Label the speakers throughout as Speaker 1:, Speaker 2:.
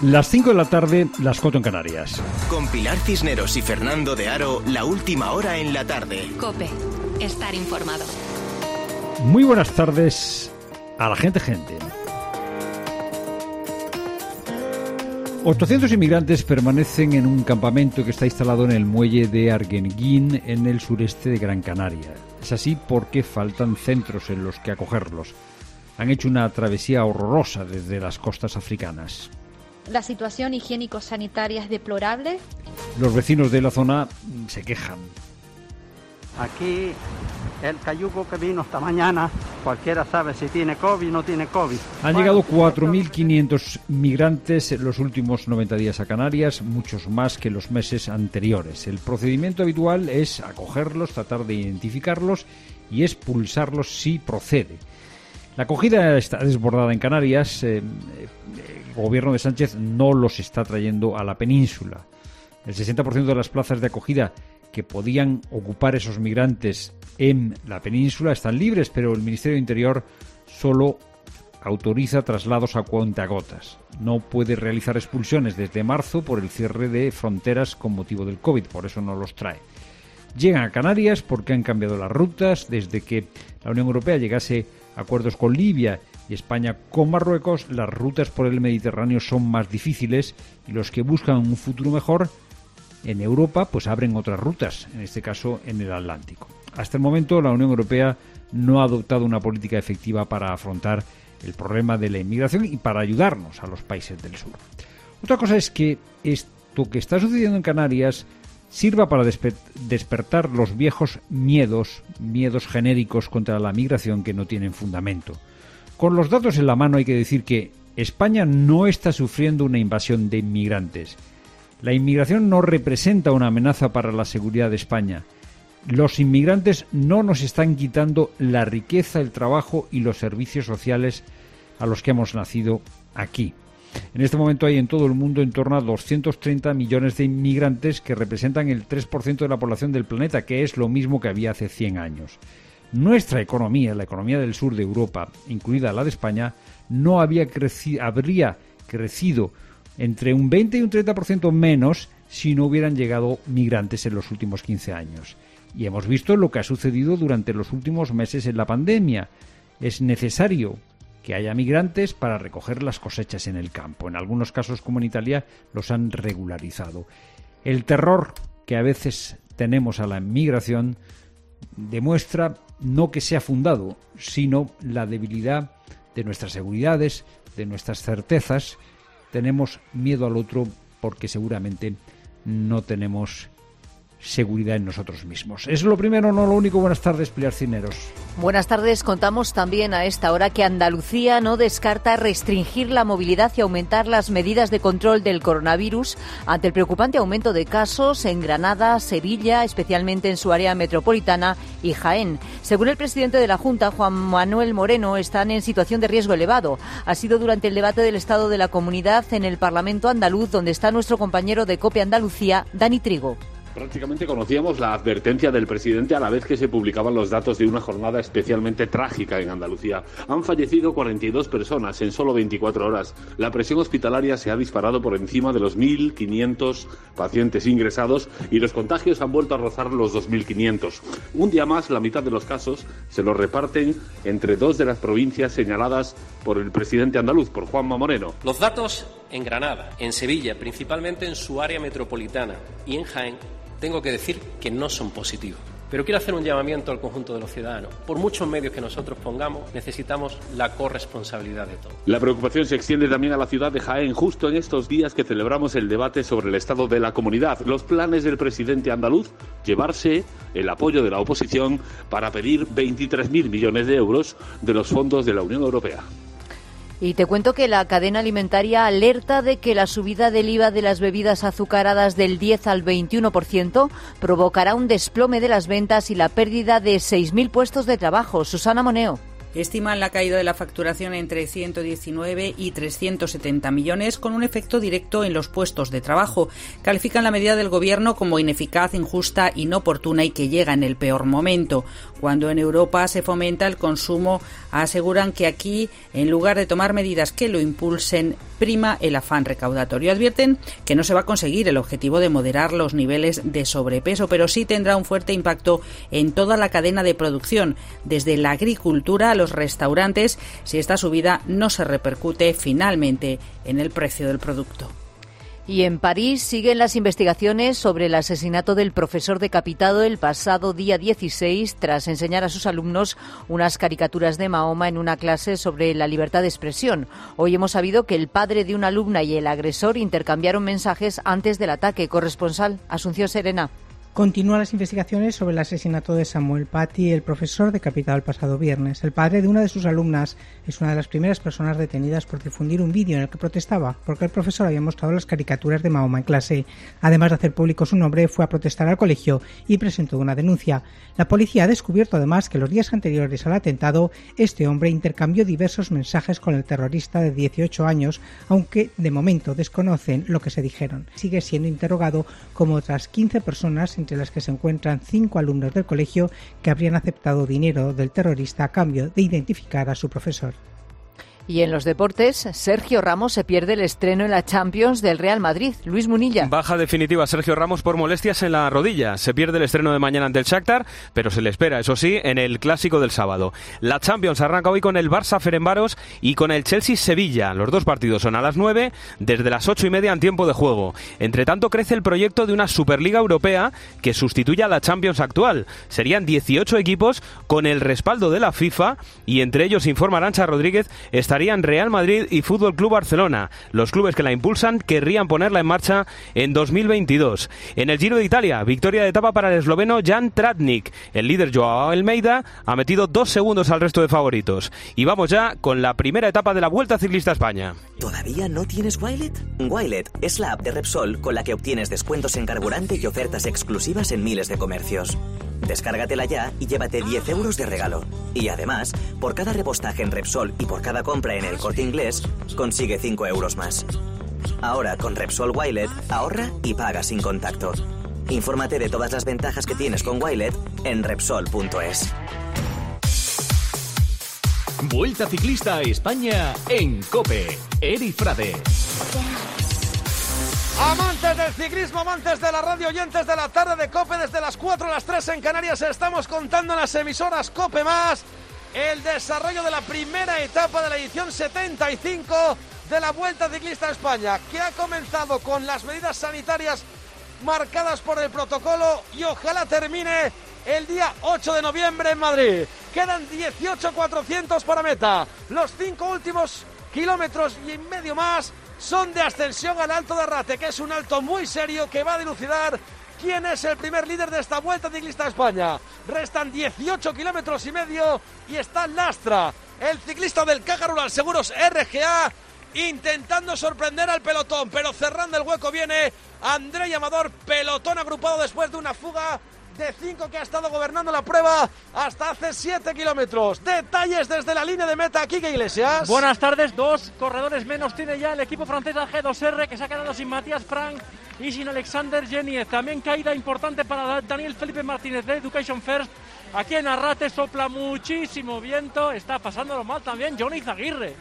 Speaker 1: Las 5 de la tarde, las 4 en Canarias.
Speaker 2: Con Pilar Cisneros y Fernando de Aro, la última hora en la tarde.
Speaker 3: COPE. Estar informado.
Speaker 1: Muy buenas tardes a la gente. 800 inmigrantes permanecen en un campamento que está instalado en el muelle de Arguineguín, en el sureste de Gran Canaria. Es así porque faltan centros en los que acogerlos. Han hecho una travesía horrorosa desde las costas africanas.
Speaker 4: La situación higiénico-sanitaria es deplorable.
Speaker 1: Los vecinos de la zona se quejan.
Speaker 5: Aquí el cayuco que vino esta mañana, cualquiera sabe si tiene COVID o no tiene COVID.
Speaker 1: Han llegado 4.500 migrantes en los últimos 90 días a Canarias, muchos más que los meses anteriores. El procedimiento habitual es acogerlos, tratar de identificarlos y expulsarlos si procede. La acogida está desbordada en Canarias. El gobierno de Sánchez no los está trayendo a la península. El 60% de las plazas de acogida que podían ocupar esos migrantes en la península están libres, pero el Ministerio de Interior solo autoriza traslados a cuentagotas. No puede realizar expulsiones desde marzo por el cierre de fronteras con motivo del COVID, por eso no los trae. Llegan a Canarias porque han cambiado las rutas desde que la Unión Europea llegase a acuerdos con Libia y España con Marruecos. Las rutas por el Mediterráneo son más difíciles y los que buscan un futuro mejor en Europa pues abren otras rutas, en este caso en el Atlántico. Hasta el momento la Unión Europea no ha adoptado una política efectiva para afrontar el problema de la inmigración y para ayudarnos a los países del sur. Otra cosa es que esto que está sucediendo en Canarias sirva para despertar los viejos miedos genéricos contra la migración que no tienen fundamento. Con los datos en la mano hay que decir que España no está sufriendo una invasión de inmigrantes. La inmigración no representa una amenaza para la seguridad de España. Los inmigrantes no nos están quitando la riqueza, el trabajo y los servicios sociales a los que hemos nacido aquí. En este momento hay en todo el mundo en torno a 230 millones de inmigrantes que representan el 3% de la población del planeta, que es lo mismo que había hace 100 años. Nuestra economía, la economía del sur de Europa, incluida la de España, no habría crecido entre un 20 y un 30% menos si no hubieran llegado migrantes en los últimos 15 años. Y hemos visto lo que ha sucedido durante los últimos meses en la pandemia. Es necesario que haya migrantes para recoger las cosechas en el campo. En algunos casos, como en Italia, los han regularizado. El terror que a veces tenemos a la inmigración demuestra no que sea fundado, sino la debilidad de nuestras seguridades, de nuestras certezas. Tenemos miedo al otro porque seguramente no tenemos seguridad en nosotros mismos. Es lo primero, no lo único. Buenas tardes, Pilar Cisneros.
Speaker 6: Buenas tardes. Contamos también a esta hora que Andalucía no descarta restringir la movilidad y aumentar las medidas de control del coronavirus ante el preocupante aumento de casos en Granada, Sevilla, especialmente en su área metropolitana, y Jaén. Según el presidente de la Junta, Juan Manuel Moreno, están en situación de riesgo elevado. Ha sido durante el debate del Estado de la Comunidad en el Parlamento andaluz, donde está nuestro compañero de COPE Andalucía, Dani Trigo.
Speaker 7: Prácticamente conocíamos la advertencia del presidente a la vez que se publicaban los datos de una jornada especialmente trágica en Andalucía. Han fallecido 42 personas en solo 24 horas. La presión hospitalaria se ha disparado por encima de los 1.500 pacientes ingresados y los contagios han vuelto a rozar los 2.500. Un día más, la mitad de los casos se los reparten entre dos de las provincias señaladas por el presidente andaluz, por Juanma Moreno.
Speaker 8: Los datos en Granada, en Sevilla, principalmente en su área metropolitana, y en Jaén, tengo que decir que no son positivos. Pero quiero hacer un llamamiento al conjunto de los ciudadanos. Por muchos medios que nosotros pongamos, necesitamos la corresponsabilidad de todos.
Speaker 7: La preocupación se extiende también a la ciudad de Jaén, justo en estos días que celebramos el debate sobre el estado de la comunidad. Los planes del presidente andaluz, llevarse el apoyo de la oposición para pedir 23.000 millones de euros de los fondos de la Unión Europea.
Speaker 6: Y te cuento que la cadena alimentaria alerta de que la subida del IVA de las bebidas azucaradas del 10 al 21% provocará un desplome de las ventas y la pérdida de 6.000 puestos de trabajo. Susana Moneo.
Speaker 9: estiman la caída de la facturación entre 119 y 370 millones, con un efecto directo en los puestos de trabajo. Califican la medida del Gobierno como ineficaz, injusta, inoportuna y que llega en el peor momento. Cuando en Europa se fomenta el consumo, aseguran que aquí, en lugar de tomar medidas que lo impulsen, prima el afán recaudatorio. Advierten que no se va a conseguir el objetivo de moderar los niveles de sobrepeso, pero sí tendrá un fuerte impacto en toda la cadena de producción, desde la agricultura a los restaurantes, si esta subida no se repercute finalmente en el precio del producto.
Speaker 6: Y en París siguen las investigaciones sobre el asesinato del profesor decapitado el pasado día 16 tras enseñar a sus alumnos unas caricaturas de Mahoma en una clase sobre la libertad de expresión. Hoy hemos sabido que el padre de una alumna y el agresor intercambiaron mensajes antes del ataque. Corresponsal, Asunción Serena.
Speaker 10: Continúan las investigaciones sobre el asesinato de Samuel Paty, el profesor decapitado el pasado viernes. El padre de una de sus alumnas es una de las primeras personas detenidas por difundir un vídeo en el que protestaba porque el profesor había mostrado las caricaturas de Mahoma en clase. Además de hacer público su nombre, fue a protestar al colegio y presentó una denuncia. La policía ha descubierto además que los días anteriores al atentado, este hombre intercambió diversos mensajes con el terrorista de 18 años, aunque de momento desconocen lo que se dijeron. Sigue siendo interrogado como otras 15 personas, entre las que se encuentran 5 alumnos del colegio que habrían aceptado dinero del terrorista a cambio de identificar a su profesor.
Speaker 6: Y en los deportes, Sergio Ramos se pierde el estreno en la Champions del Real Madrid. Luis Munilla.
Speaker 11: Baja definitiva Sergio Ramos por molestias en la rodilla. Se pierde el estreno de mañana ante el Shakhtar, pero se le espera, eso sí, en el clásico del sábado. La Champions arranca hoy con el Barça-Ferencváros y con el Chelsea-Sevilla. Los dos partidos son a las 9, desde las 8:30 en tiempo de juego. Entre tanto, crece el proyecto de una Superliga Europea que sustituya a la Champions actual. Serían 18 equipos con el respaldo de la FIFA y entre ellos, informa Arantxa Rodríguez, estarían Real Madrid y Fútbol Club Barcelona. Los clubes que la impulsan querrían ponerla en marcha en 2022. En el Giro de Italia, victoria de etapa para el esloveno Jan Tratnik. El líder Joao Almeida ha metido 2 segundos al resto de favoritos. Y vamos ya con la primera etapa de la Vuelta Ciclista a España.
Speaker 12: ¿Todavía no tienes Wilet? Wilet es la app de Repsol con la que obtienes descuentos en carburante y ofertas exclusivas en miles de comercios. Descárgatela ya y llévate 10 euros de regalo. Y además, por cada repostaje en Repsol y por cada compra en El Corte Inglés, consigue 5 euros más. Ahora con Repsol Wilet, ahorra y paga sin contacto. Infórmate de todas las ventajas que tienes con Wilet en Repsol.es.
Speaker 13: Vuelta Ciclista a España en COPE. Eri Frade.
Speaker 14: Amantes del ciclismo, amantes de la radio, oyentes de la tarde de COPE, desde las 4 a las 3 en Canarias estamos contando en las emisoras COPE Más el desarrollo de la primera etapa de la edición 75 de la Vuelta Ciclista a España, que ha comenzado con las medidas sanitarias marcadas por el protocolo y ojalá termine el día 8 de noviembre en Madrid. Quedan 18.400 para meta. Los 5 últimos kilómetros y medio más son de ascensión al Alto de Arrate, que es un alto muy serio que va a dilucidar quién es el primer líder de esta Vuelta Ciclista a España. Restan 18 kilómetros y medio y está Lastra, el ciclista del Caja Rural Seguros RGA, intentando sorprender al pelotón, pero cerrando el hueco viene Andrei Amador, pelotón agrupado después de una fuga de 5 que ha estado gobernando la prueba hasta hace 7 kilómetros. Detalles desde la línea de meta, Quique Iglesias.
Speaker 15: Buenas tardes, 2 corredores menos tiene ya el equipo francés G2R, que se ha quedado sin Matías Frank y sin Alexander Geniez. También caída importante para Daniel Felipe Martínez de Education First. Aquí en Arrate sopla muchísimo viento, está pasándolo mal también Johnny Izaguirre.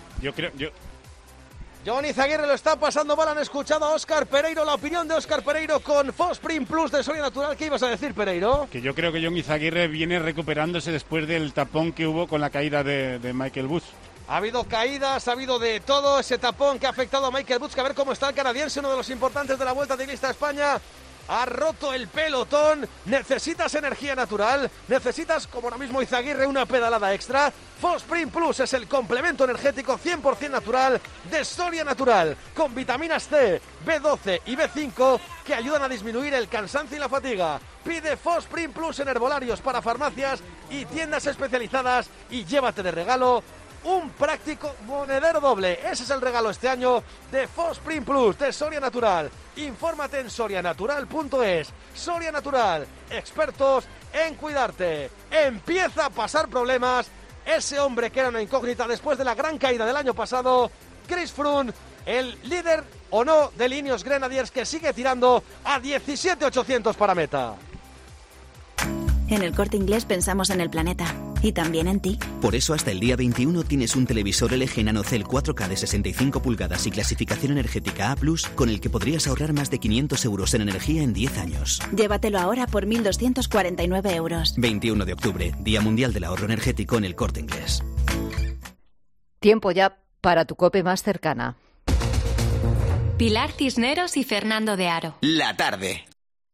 Speaker 15: Johnny Izaguirre lo está pasando mal. Han escuchado a Óscar Pereiro, la opinión de Óscar Pereiro con Fosprin Plus de Soria Natural. ¿Qué ibas a decir, Pereiro?
Speaker 16: Que yo creo que Johnny Izaguirre viene recuperándose después del tapón que hubo con la caída de Michael Woods.
Speaker 14: Ha habido caídas, ha habido de todo, ese tapón que ha afectado a Michael Woods, que a ver cómo está el canadiense, uno de los importantes de la Vuelta Ciclista a España. Ha roto el pelotón, necesitas energía natural, necesitas, como ahora mismo Izaguirre, una pedalada extra. Fosprin Plus es el complemento energético 100% natural de Soria Natural, con vitaminas C, B12 y B5 que ayudan a disminuir el cansancio y la fatiga. Pide Fosprin Plus en herbolarios para farmacias y tiendas especializadas y llévate de regalo un práctico monedero doble. Ese es el regalo este año de Fosprin Plus de Soria Natural. Infórmate en sorianatural.es. Soria Natural, expertos en cuidarte. Empieza a pasar problemas ese hombre que era una incógnita después de la gran caída del año pasado, Chris Froome, el líder o no de Ineos Grenadiers, que sigue tirando a 17.800 para meta.
Speaker 17: En El Corte Inglés pensamos en el planeta y también en ti.
Speaker 18: Por eso hasta el día 21 tienes un televisor LG NanoCell 4K de 65 pulgadas y clasificación energética A+, con el que podrías ahorrar más de 500 euros en energía en 10 años.
Speaker 17: Llévatelo ahora por 1.249 euros.
Speaker 18: 21 de octubre, Día Mundial del Ahorro Energético en El Corte Inglés.
Speaker 6: Tiempo ya para tu COPE más cercana.
Speaker 3: Pilar Cisneros y Fernando de Aro.
Speaker 2: La tarde.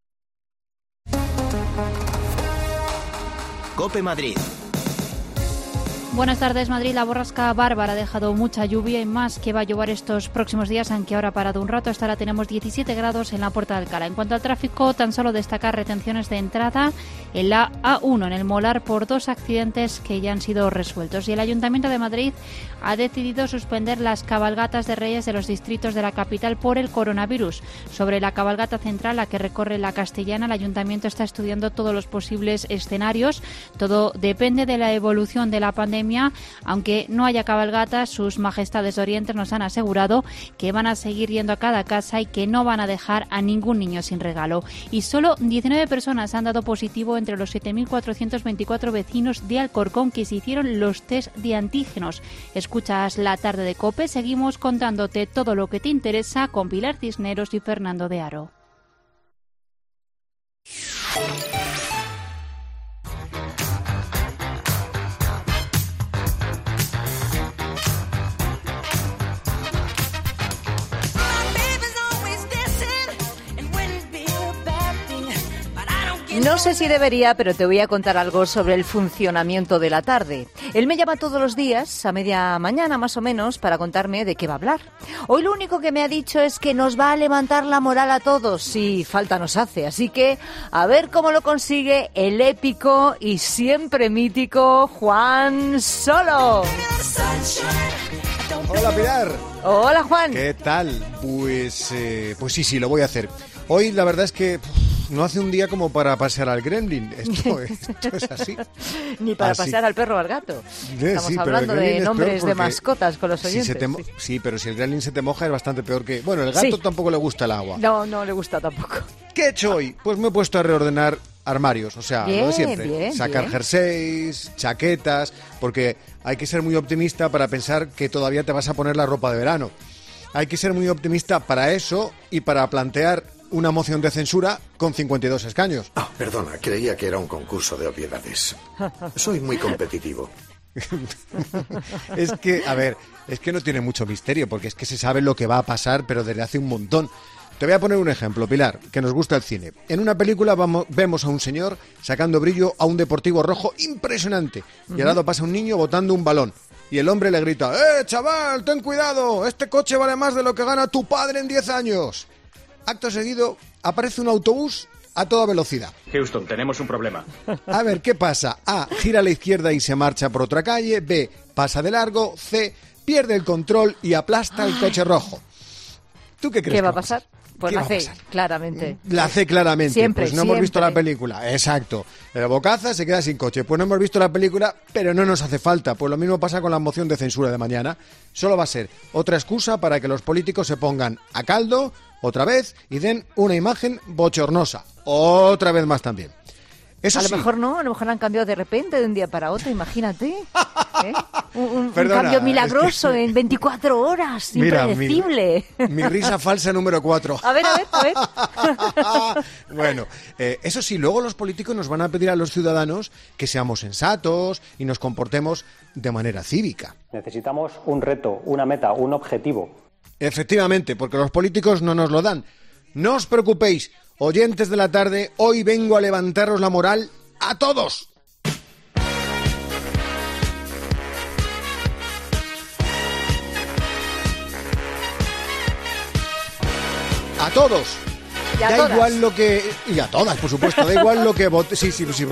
Speaker 2: COPE Madrid.
Speaker 19: Buenas tardes, Madrid. La borrasca Bárbara ha dejado mucha lluvia y más que va a llover estos próximos días, aunque ahora ha parado un rato. Hasta ahora tenemos 17 grados en la Puerta de Alcalá. En cuanto al tráfico, tan solo destacar retenciones de entrada en la A1, en el Molar, por 2 accidentes que ya han sido resueltos. Y el Ayuntamiento de Madrid ha decidido suspender las cabalgatas de Reyes de los distritos de la capital por el coronavirus. Sobre la cabalgata central, la que recorre la Castellana, el Ayuntamiento está estudiando todos los posibles escenarios. Todo depende de la evolución de la pandemia. Aunque no haya cabalgatas, sus majestades de Oriente nos han asegurado que van a seguir yendo a cada casa y que no van a dejar a ningún niño sin regalo. Y solo 19 personas han dado positivo entre los 7.424 vecinos de Alcorcón que se hicieron los test de antígenos. Escuchas La Tarde de COPE, seguimos contándote todo lo que te interesa con Pilar Cisneros y Fernando de Aro.
Speaker 6: No sé si debería, pero te voy a contar algo sobre el funcionamiento de la tarde. Él me llama todos los días, a media mañana más o menos, para contarme de qué va a hablar. Hoy lo único que me ha dicho es que nos va a levantar la moral a todos, si falta nos hace. Así que a ver cómo lo consigue el épico y siempre mítico Juan Solo.
Speaker 20: Hola, Pilar.
Speaker 6: Hola, Juan.
Speaker 20: ¿Qué tal? Pues sí, lo voy a hacer. Hoy la verdad es que no hace un día como para pasear al gremlin. Esto es así.
Speaker 6: Ni para pasear al perro o al gato. Estamos hablando de nombres de mascotas con los oyentes.
Speaker 20: Sí, pero si el gremlin se te moja es bastante peor que... Bueno, el gato tampoco le gusta el agua.
Speaker 6: No le gusta tampoco.
Speaker 20: ¿Qué he hecho hoy? Pues me he puesto a reordenar armarios, o sea, lo de siempre. Sacar jerseys, chaquetas, porque hay que ser muy optimista para pensar que todavía te vas a poner la ropa de verano. Hay que ser muy optimista para eso y para plantear una moción de censura con 52 escaños.
Speaker 21: Perdona, creía que era un concurso de obviedades. Soy muy competitivo.
Speaker 20: Es que no tiene mucho misterio, porque es que se sabe lo que va a pasar, pero desde hace un montón. Te voy a poner un ejemplo, Pilar, que nos gusta el cine. En una película vemos a un señor sacando brillo a un deportivo rojo impresionante, y al lado pasa un niño botando un balón. Y el hombre le grita: chaval, ten cuidado, este coche vale más de lo que gana tu padre en 10 años. Acto seguido, aparece un autobús a toda velocidad.
Speaker 22: Houston, tenemos un problema.
Speaker 20: A ver, ¿qué pasa? A, gira a la izquierda y se marcha por otra calle. B, pasa de largo. C, pierde el control y aplasta el coche rojo. ¿Tú qué crees?
Speaker 6: ¿Qué va a pasar? Pues la C, claramente.
Speaker 20: La C, claramente.
Speaker 6: Siempre,
Speaker 20: pues no hemos visto la película. Exacto. El bocaza se queda sin coche. Pues no hemos visto la película, pero no nos hace falta. Pues lo mismo pasa con la moción de censura de mañana. Solo va a ser otra excusa para que los políticos se pongan a caldo otra vez y den una imagen bochornosa. Otra vez más también. Eso
Speaker 6: a lo mejor no, a lo mejor han cambiado de repente de un día para otro, imagínate. Un cambio milagroso en 24 horas, impredecible.
Speaker 20: Mi risa falsa número 4.
Speaker 6: A ver.
Speaker 20: Bueno, eso sí, luego los políticos nos van a pedir a los ciudadanos que seamos sensatos y nos comportemos de manera cívica.
Speaker 23: Necesitamos un reto, una meta, un objetivo.
Speaker 20: Efectivamente, porque los políticos no nos lo dan. No os preocupéis, oyentes de la tarde, hoy vengo a levantaros la moral a todos. A todos.
Speaker 6: Y a
Speaker 20: da
Speaker 6: todas.
Speaker 20: Igual lo que... Y a todas, por supuesto. Da igual lo que vote... Sí,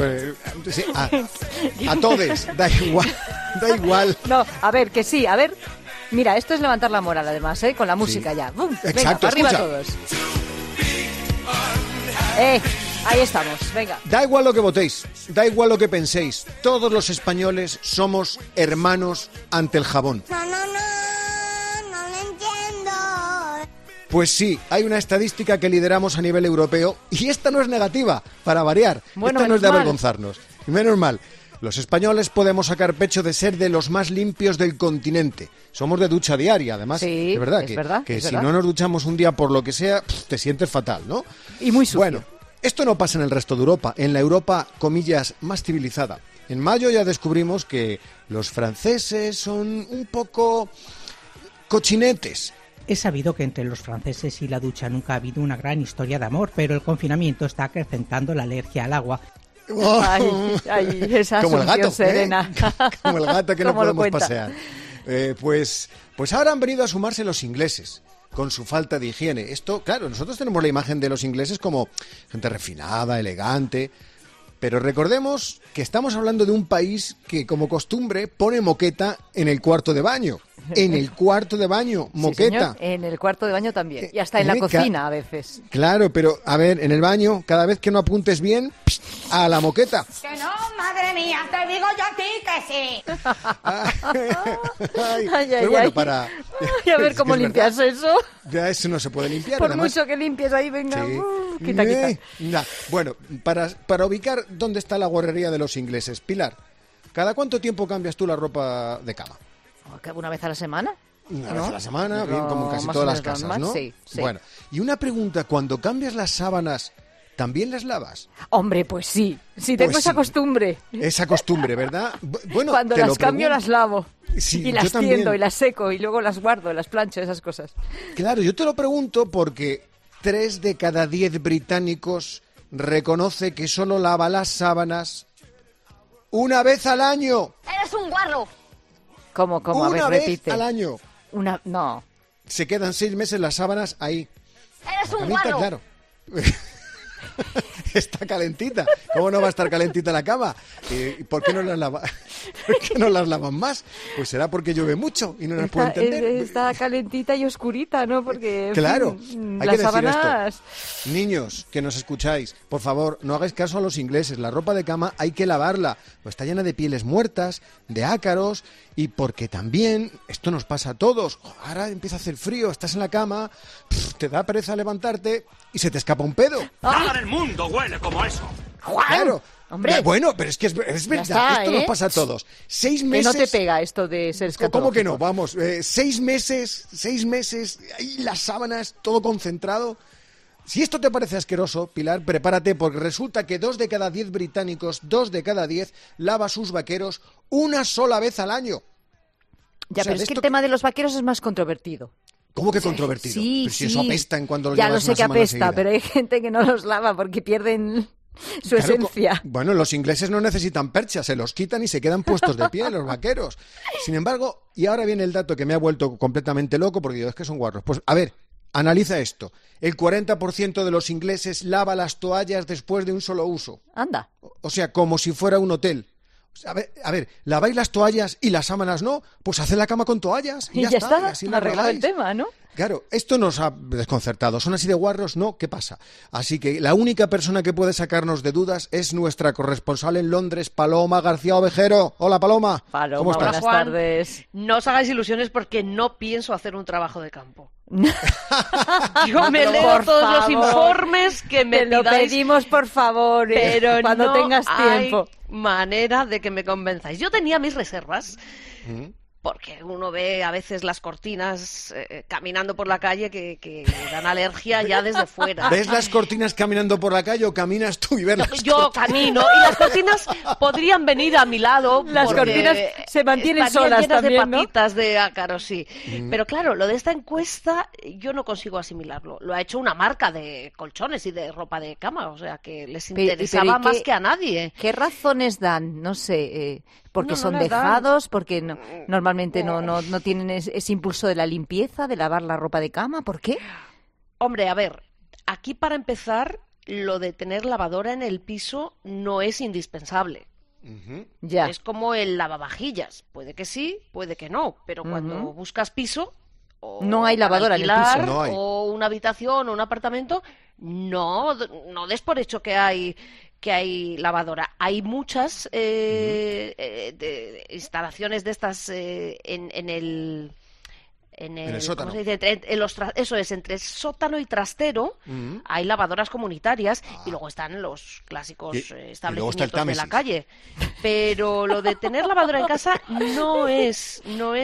Speaker 20: a todes. Da igual.
Speaker 6: No, a ver, que sí, a ver. Mira, esto es levantar la moral, además, con la música ya. ¡Bum!
Speaker 20: Exacto,
Speaker 6: venga, para arriba
Speaker 20: escucha.
Speaker 6: todos. Ahí estamos, venga.
Speaker 20: Da igual lo que votéis, da igual lo que penséis, todos los españoles somos hermanos ante el jabón.
Speaker 4: No lo entiendo.
Speaker 20: Pues sí, hay una estadística que lideramos a nivel europeo y esta no es negativa, para variar.
Speaker 6: Bueno,
Speaker 20: esta no es de
Speaker 6: menos mal.
Speaker 20: avergonzarnos. Menos mal. Los españoles podemos sacar pecho de ser de los más limpios del continente. Somos de ducha diaria, además.
Speaker 6: Sí,
Speaker 20: es verdad que si no nos duchamos un día por lo que sea, te sientes fatal, ¿no?
Speaker 6: Y muy sucio.
Speaker 20: Bueno, esto no pasa en el resto de Europa, en la Europa, comillas, más civilizada. En mayo ya descubrimos que los franceses son un poco cochinetes.
Speaker 10: Es sabido que entre los franceses y la ducha nunca ha habido una gran historia de amor, pero el confinamiento está acrecentando la alergia al agua.
Speaker 6: Ay, esa
Speaker 20: Como el gato,
Speaker 6: serena.
Speaker 20: Como el gato que no
Speaker 6: ¿Cómo lo
Speaker 20: podemos
Speaker 6: cuenta?
Speaker 20: pasear. Pues ahora han venido a sumarse los ingleses con su falta de higiene. Esto, claro, nosotros tenemos la imagen de los ingleses como gente refinada, elegante, pero recordemos que estamos hablando de un país que, como costumbre, pone moqueta en el cuarto de baño. En el cuarto de baño, moqueta.
Speaker 6: Sí, señor, en el cuarto de baño también. Y hasta en la cocina a veces.
Speaker 20: Claro, pero a ver, en el baño, cada vez que no apuntes bien, a la moqueta.
Speaker 4: Que no, madre mía, te digo yo a ti que sí.
Speaker 20: Pero bueno, para...
Speaker 6: Ay, a ver
Speaker 20: Es
Speaker 6: cómo
Speaker 20: que es
Speaker 6: limpias eso.
Speaker 20: Ya eso no se puede limpiar.
Speaker 6: Por
Speaker 20: además.
Speaker 6: mucho que limpies ahí, venga.
Speaker 20: Sí.
Speaker 6: Quita.
Speaker 20: Bueno, para ubicar dónde está la guarrería de los ingleses, Pilar, ¿cada cuánto tiempo cambias tú la ropa de cama?
Speaker 6: ¿Una vez a la semana?
Speaker 20: Una
Speaker 6: ¿No?
Speaker 20: vez a la semana, bien,
Speaker 6: No,
Speaker 20: como en casi
Speaker 6: más
Speaker 20: todas
Speaker 6: o
Speaker 20: las
Speaker 6: menos
Speaker 20: casas,
Speaker 6: más,
Speaker 20: ¿no?
Speaker 6: sí.
Speaker 20: Bueno, y una pregunta, cuando cambias las sábanas, ¿también las lavas?
Speaker 6: Hombre, pues sí. Sí, tengo
Speaker 20: Pues
Speaker 6: esa
Speaker 20: sí.
Speaker 6: costumbre.
Speaker 20: Esa costumbre, ¿verdad? Bueno,
Speaker 6: Cuando
Speaker 20: te lo
Speaker 6: las cambio,
Speaker 20: pregunto.
Speaker 6: las lavo.
Speaker 20: Sí,
Speaker 6: y
Speaker 20: yo
Speaker 6: las
Speaker 20: también.
Speaker 6: tiendo y las seco y luego las guardo, las plancho, esas cosas.
Speaker 20: Claro, yo te lo pregunto porque 3 de cada 10 británicos reconoce que solo lava las sábanas una vez al año.
Speaker 4: Eres un guarro.
Speaker 6: ¿Cómo? A ver,
Speaker 20: Una vez
Speaker 6: repite.
Speaker 20: al año.
Speaker 6: No.
Speaker 20: Se quedan 6 meses las sábanas ahí.
Speaker 4: Eres
Speaker 20: La
Speaker 4: un
Speaker 20: camita,
Speaker 4: guarro.
Speaker 20: claro. Está calentita. ¿Cómo no va a estar calentita la cama? ¿Y por qué no las lavan más? Pues será porque llueve mucho y no nos puede entender.
Speaker 6: Está calentita y oscurita, ¿no? Porque en
Speaker 20: Claro,
Speaker 6: fin,
Speaker 20: hay
Speaker 6: las
Speaker 20: que decir
Speaker 6: sábanas...
Speaker 20: esto. Niños que nos escucháis, por favor, no hagáis caso a los ingleses. La ropa de cama hay que lavarla. Pues está llena de pieles muertas, de ácaros, y porque también, esto nos pasa a todos, ahora empieza a hacer frío, estás en la cama, te da pereza levantarte y se te escapa un pedo.
Speaker 5: ¡Nada en el mundo huele como eso!
Speaker 20: Claro.
Speaker 6: Hombre.
Speaker 20: Bueno, pero es que es verdad,
Speaker 6: está,
Speaker 20: esto
Speaker 6: ¿eh?
Speaker 20: nos pasa a todos. 6
Speaker 6: Que
Speaker 20: meses...
Speaker 6: no te pega esto de ser escatológico.
Speaker 20: ¿Cómo que no? Vamos, 6 meses, ahí las sábanas, todo concentrado. Si esto te parece asqueroso, Pilar, prepárate, porque resulta que 2 de cada 10 británicos, 2 de cada 10, lava sus vaqueros una sola vez al año.
Speaker 6: Ya,
Speaker 20: O sea,
Speaker 6: pero
Speaker 20: de
Speaker 6: es que el
Speaker 20: esto-
Speaker 6: tema de los vaqueros es más controvertido.
Speaker 20: ¿Cómo que controvertido?
Speaker 6: Sí,
Speaker 20: Pero si
Speaker 6: sí.
Speaker 20: eso apesta en cuando lo
Speaker 6: Ya
Speaker 20: llevas
Speaker 6: lo sé
Speaker 20: una
Speaker 6: que
Speaker 20: semana
Speaker 6: apesta,
Speaker 20: seguida.
Speaker 6: pero hay gente que no los lava porque pierden su
Speaker 20: Claro,
Speaker 6: esencia.
Speaker 20: Bueno, los ingleses no necesitan perchas, se los quitan y se quedan puestos de pie los vaqueros. Sin embargo, y ahora viene el dato que me ha vuelto completamente loco porque digo, es que son guarros. Pues a ver, analiza esto. El 40% de los ingleses lava las toallas después de un solo uso.
Speaker 6: Anda.
Speaker 20: O sea, como si fuera un hotel. O sea, a ver, ¿laváis las toallas y las sábanas no? Pues haced la cama con toallas y
Speaker 6: Y
Speaker 20: ya está. Y así las
Speaker 6: arreglado el
Speaker 20: laváis.
Speaker 6: tema, ¿no?
Speaker 20: Claro, esto nos ha desconcertado. ¿Son así de guarros? No, ¿qué pasa? Así que la única persona que puede sacarnos de dudas es nuestra corresponsal en Londres, Paloma García Ovejero. Hola, Paloma.
Speaker 6: Paloma,
Speaker 20: ¿Cómo estás?
Speaker 6: buenas tardes.
Speaker 22: No os hagáis ilusiones porque no pienso hacer un trabajo de campo. Yo me
Speaker 6: Pero
Speaker 22: leo
Speaker 6: por
Speaker 22: todos los
Speaker 6: favor,
Speaker 22: informes que me
Speaker 6: te lo
Speaker 22: pidáis,
Speaker 6: pedimos, por favor,
Speaker 22: pero
Speaker 6: cuando
Speaker 22: no
Speaker 6: tengas
Speaker 22: hay
Speaker 6: tiempo.
Speaker 22: manera de que me convenzáis. Yo tenía mis reservas, porque uno ve a veces las cortinas caminando por la calle que dan alergia ya desde fuera.
Speaker 20: ¿Ves las cortinas caminando por la calle o caminas tú y ves las
Speaker 22: Yo
Speaker 20: cortinas?
Speaker 22: camino y las cortinas podrían venir a mi lado.
Speaker 6: Las
Speaker 22: porque
Speaker 6: cortinas se mantienen
Speaker 22: estarían
Speaker 6: solas
Speaker 22: llenas
Speaker 6: también,
Speaker 22: de
Speaker 6: ¿no?
Speaker 22: papitas de ácaro, sí. Pero claro, lo de esta encuesta yo no consigo asimilarlo. Lo ha hecho una marca de colchones y de ropa de cama, o sea que les
Speaker 6: Pero,
Speaker 22: interesaba
Speaker 6: ¿y
Speaker 22: más
Speaker 6: qué-
Speaker 22: que a nadie.
Speaker 6: ¿Qué razones dan? No sé, porque
Speaker 22: No
Speaker 6: son
Speaker 22: las dan.
Speaker 6: dejados, porque normalmente no tienen ese impulso de la limpieza, de lavar la ropa de cama, ¿por qué?
Speaker 22: Hombre, a ver, aquí para empezar, lo de tener lavadora en el piso no es indispensable.
Speaker 6: Ya.
Speaker 22: Es como el lavavajillas. Puede que sí, puede que no, pero cuando
Speaker 6: Ujú.
Speaker 22: buscas piso o
Speaker 6: No hay
Speaker 22: para
Speaker 6: lavadora en el
Speaker 22: alquilar,
Speaker 6: piso.
Speaker 20: No hay.
Speaker 22: o una habitación o un apartamento, no des por hecho que hay lavadora. Hay muchas instalaciones de estas en el
Speaker 20: sótano.
Speaker 22: ¿cómo se dice? Eso es, entre sótano y trastero hay lavadoras comunitarias y luego están los clásicos establecimientos de la calle. Pero lo de tener lavadora en casa no es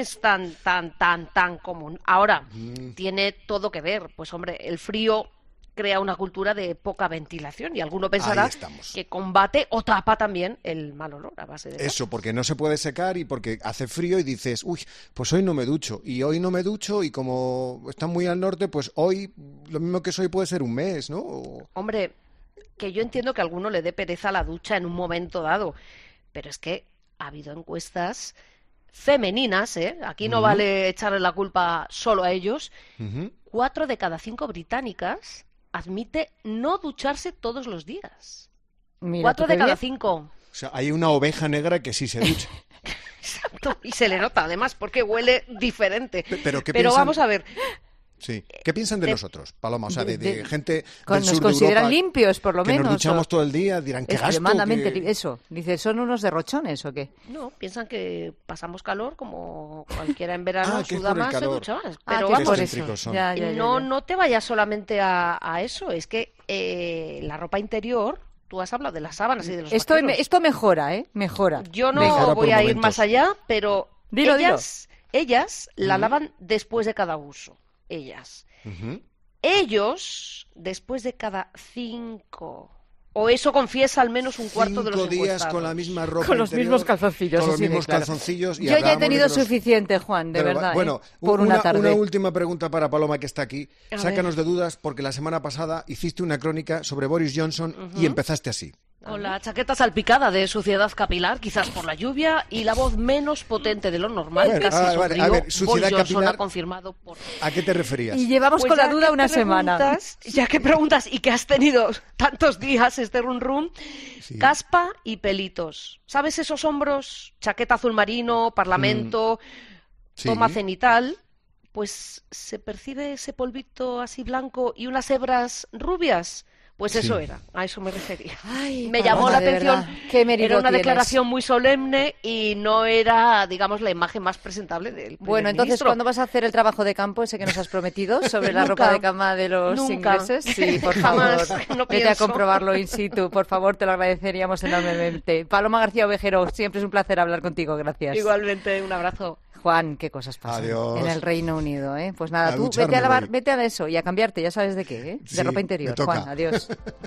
Speaker 22: tan común. Ahora, tiene todo que ver. Pues hombre, el frío crea una cultura de poca ventilación y alguno pensará que combate o tapa también el mal olor a base de
Speaker 20: eso, porque no se puede secar y porque hace frío y dices, uy, pues hoy no me ducho y como está muy al norte, pues hoy lo mismo que es hoy puede ser un mes, ¿no?
Speaker 22: Hombre, que yo entiendo que a alguno le dé pereza la ducha en un momento dado, pero es que ha habido encuestas femeninas, aquí no vale echarle la culpa solo a ellos, 4 de cada 5 británicas admite no ducharse todos los días.
Speaker 6: Mira,
Speaker 22: 4 de cada 5.
Speaker 20: O sea, hay una oveja negra que sí se ducha.
Speaker 22: Exacto, y se le nota además porque huele diferente.
Speaker 20: Pero
Speaker 22: vamos a ver.
Speaker 20: Sí. ¿Qué piensan de nosotros, Paloma? O sea, de gente del sur de Europa.
Speaker 6: Nos consideran limpios, por lo menos.
Speaker 20: Que nos duchamos todo el día, dirán, ¿qué gasto?
Speaker 6: Extremadamente, eso. Dice, ¿son unos derrochones o qué?
Speaker 22: No, piensan que pasamos calor como cualquiera en verano, suda más, se ducha más.
Speaker 6: Pero
Speaker 22: vamos,
Speaker 6: por eso. Ya.
Speaker 22: No te vayas solamente a eso, es que la ropa interior... Tú has hablado de las sábanas y de los
Speaker 6: Esto mejora, Mejora.
Speaker 22: Yo no voy a ir más allá, pero ellas la lavan después de cada uso. Ellas. Ellos, después de cada 5... O eso confiesa al menos un cuarto de los
Speaker 20: 5 días
Speaker 22: encuestados.
Speaker 20: con la misma ropa
Speaker 6: con los
Speaker 20: interior,
Speaker 6: mismos calzoncillos.
Speaker 20: Con los mismos calzoncillos. Y
Speaker 6: yo ya he tenido suficiente, Juan, de verdad.
Speaker 20: Bueno,
Speaker 6: por una tarde.
Speaker 20: Una última pregunta para Paloma, que está aquí. Sácanos de dudas, porque la semana pasada hiciste una crónica sobre Boris Johnson y empezaste así.
Speaker 22: Con la chaqueta salpicada de suciedad capilar, quizás por la lluvia, y la voz menos potente de lo normal,
Speaker 20: suciedad capilar,
Speaker 22: ha confirmado por...
Speaker 20: ¿A qué te referías?
Speaker 6: Y llevamos con la duda una semana.
Speaker 22: Ya que preguntas y que has tenido tantos días este run, caspa y pelitos. ¿Sabes esos hombros? Chaqueta azul marino, parlamento, toma cenital. Pues se percibe ese polvito así blanco y unas hebras rubias. Pues eso era, a eso me refería. Me llamó la atención, era una declaración muy solemne y no era, digamos, la imagen más presentable del primer
Speaker 6: Bueno, entonces,
Speaker 22: ministro.
Speaker 6: ¿cuándo vas a hacer el trabajo de campo ese que nos has prometido sobre la ropa de cama de los ingleses? Sí, por favor, vete a comprobarlo in situ, por favor, te lo agradeceríamos enormemente. Paloma García Ovejero, siempre es un placer hablar contigo, gracias.
Speaker 22: Igualmente, un abrazo.
Speaker 6: Juan, qué cosas pasan en el Reino Unido, ¿eh? Pues nada, tú vete a eso y a cambiarte, ya sabes de qué, ¿eh? De ropa interior. Juan, adiós.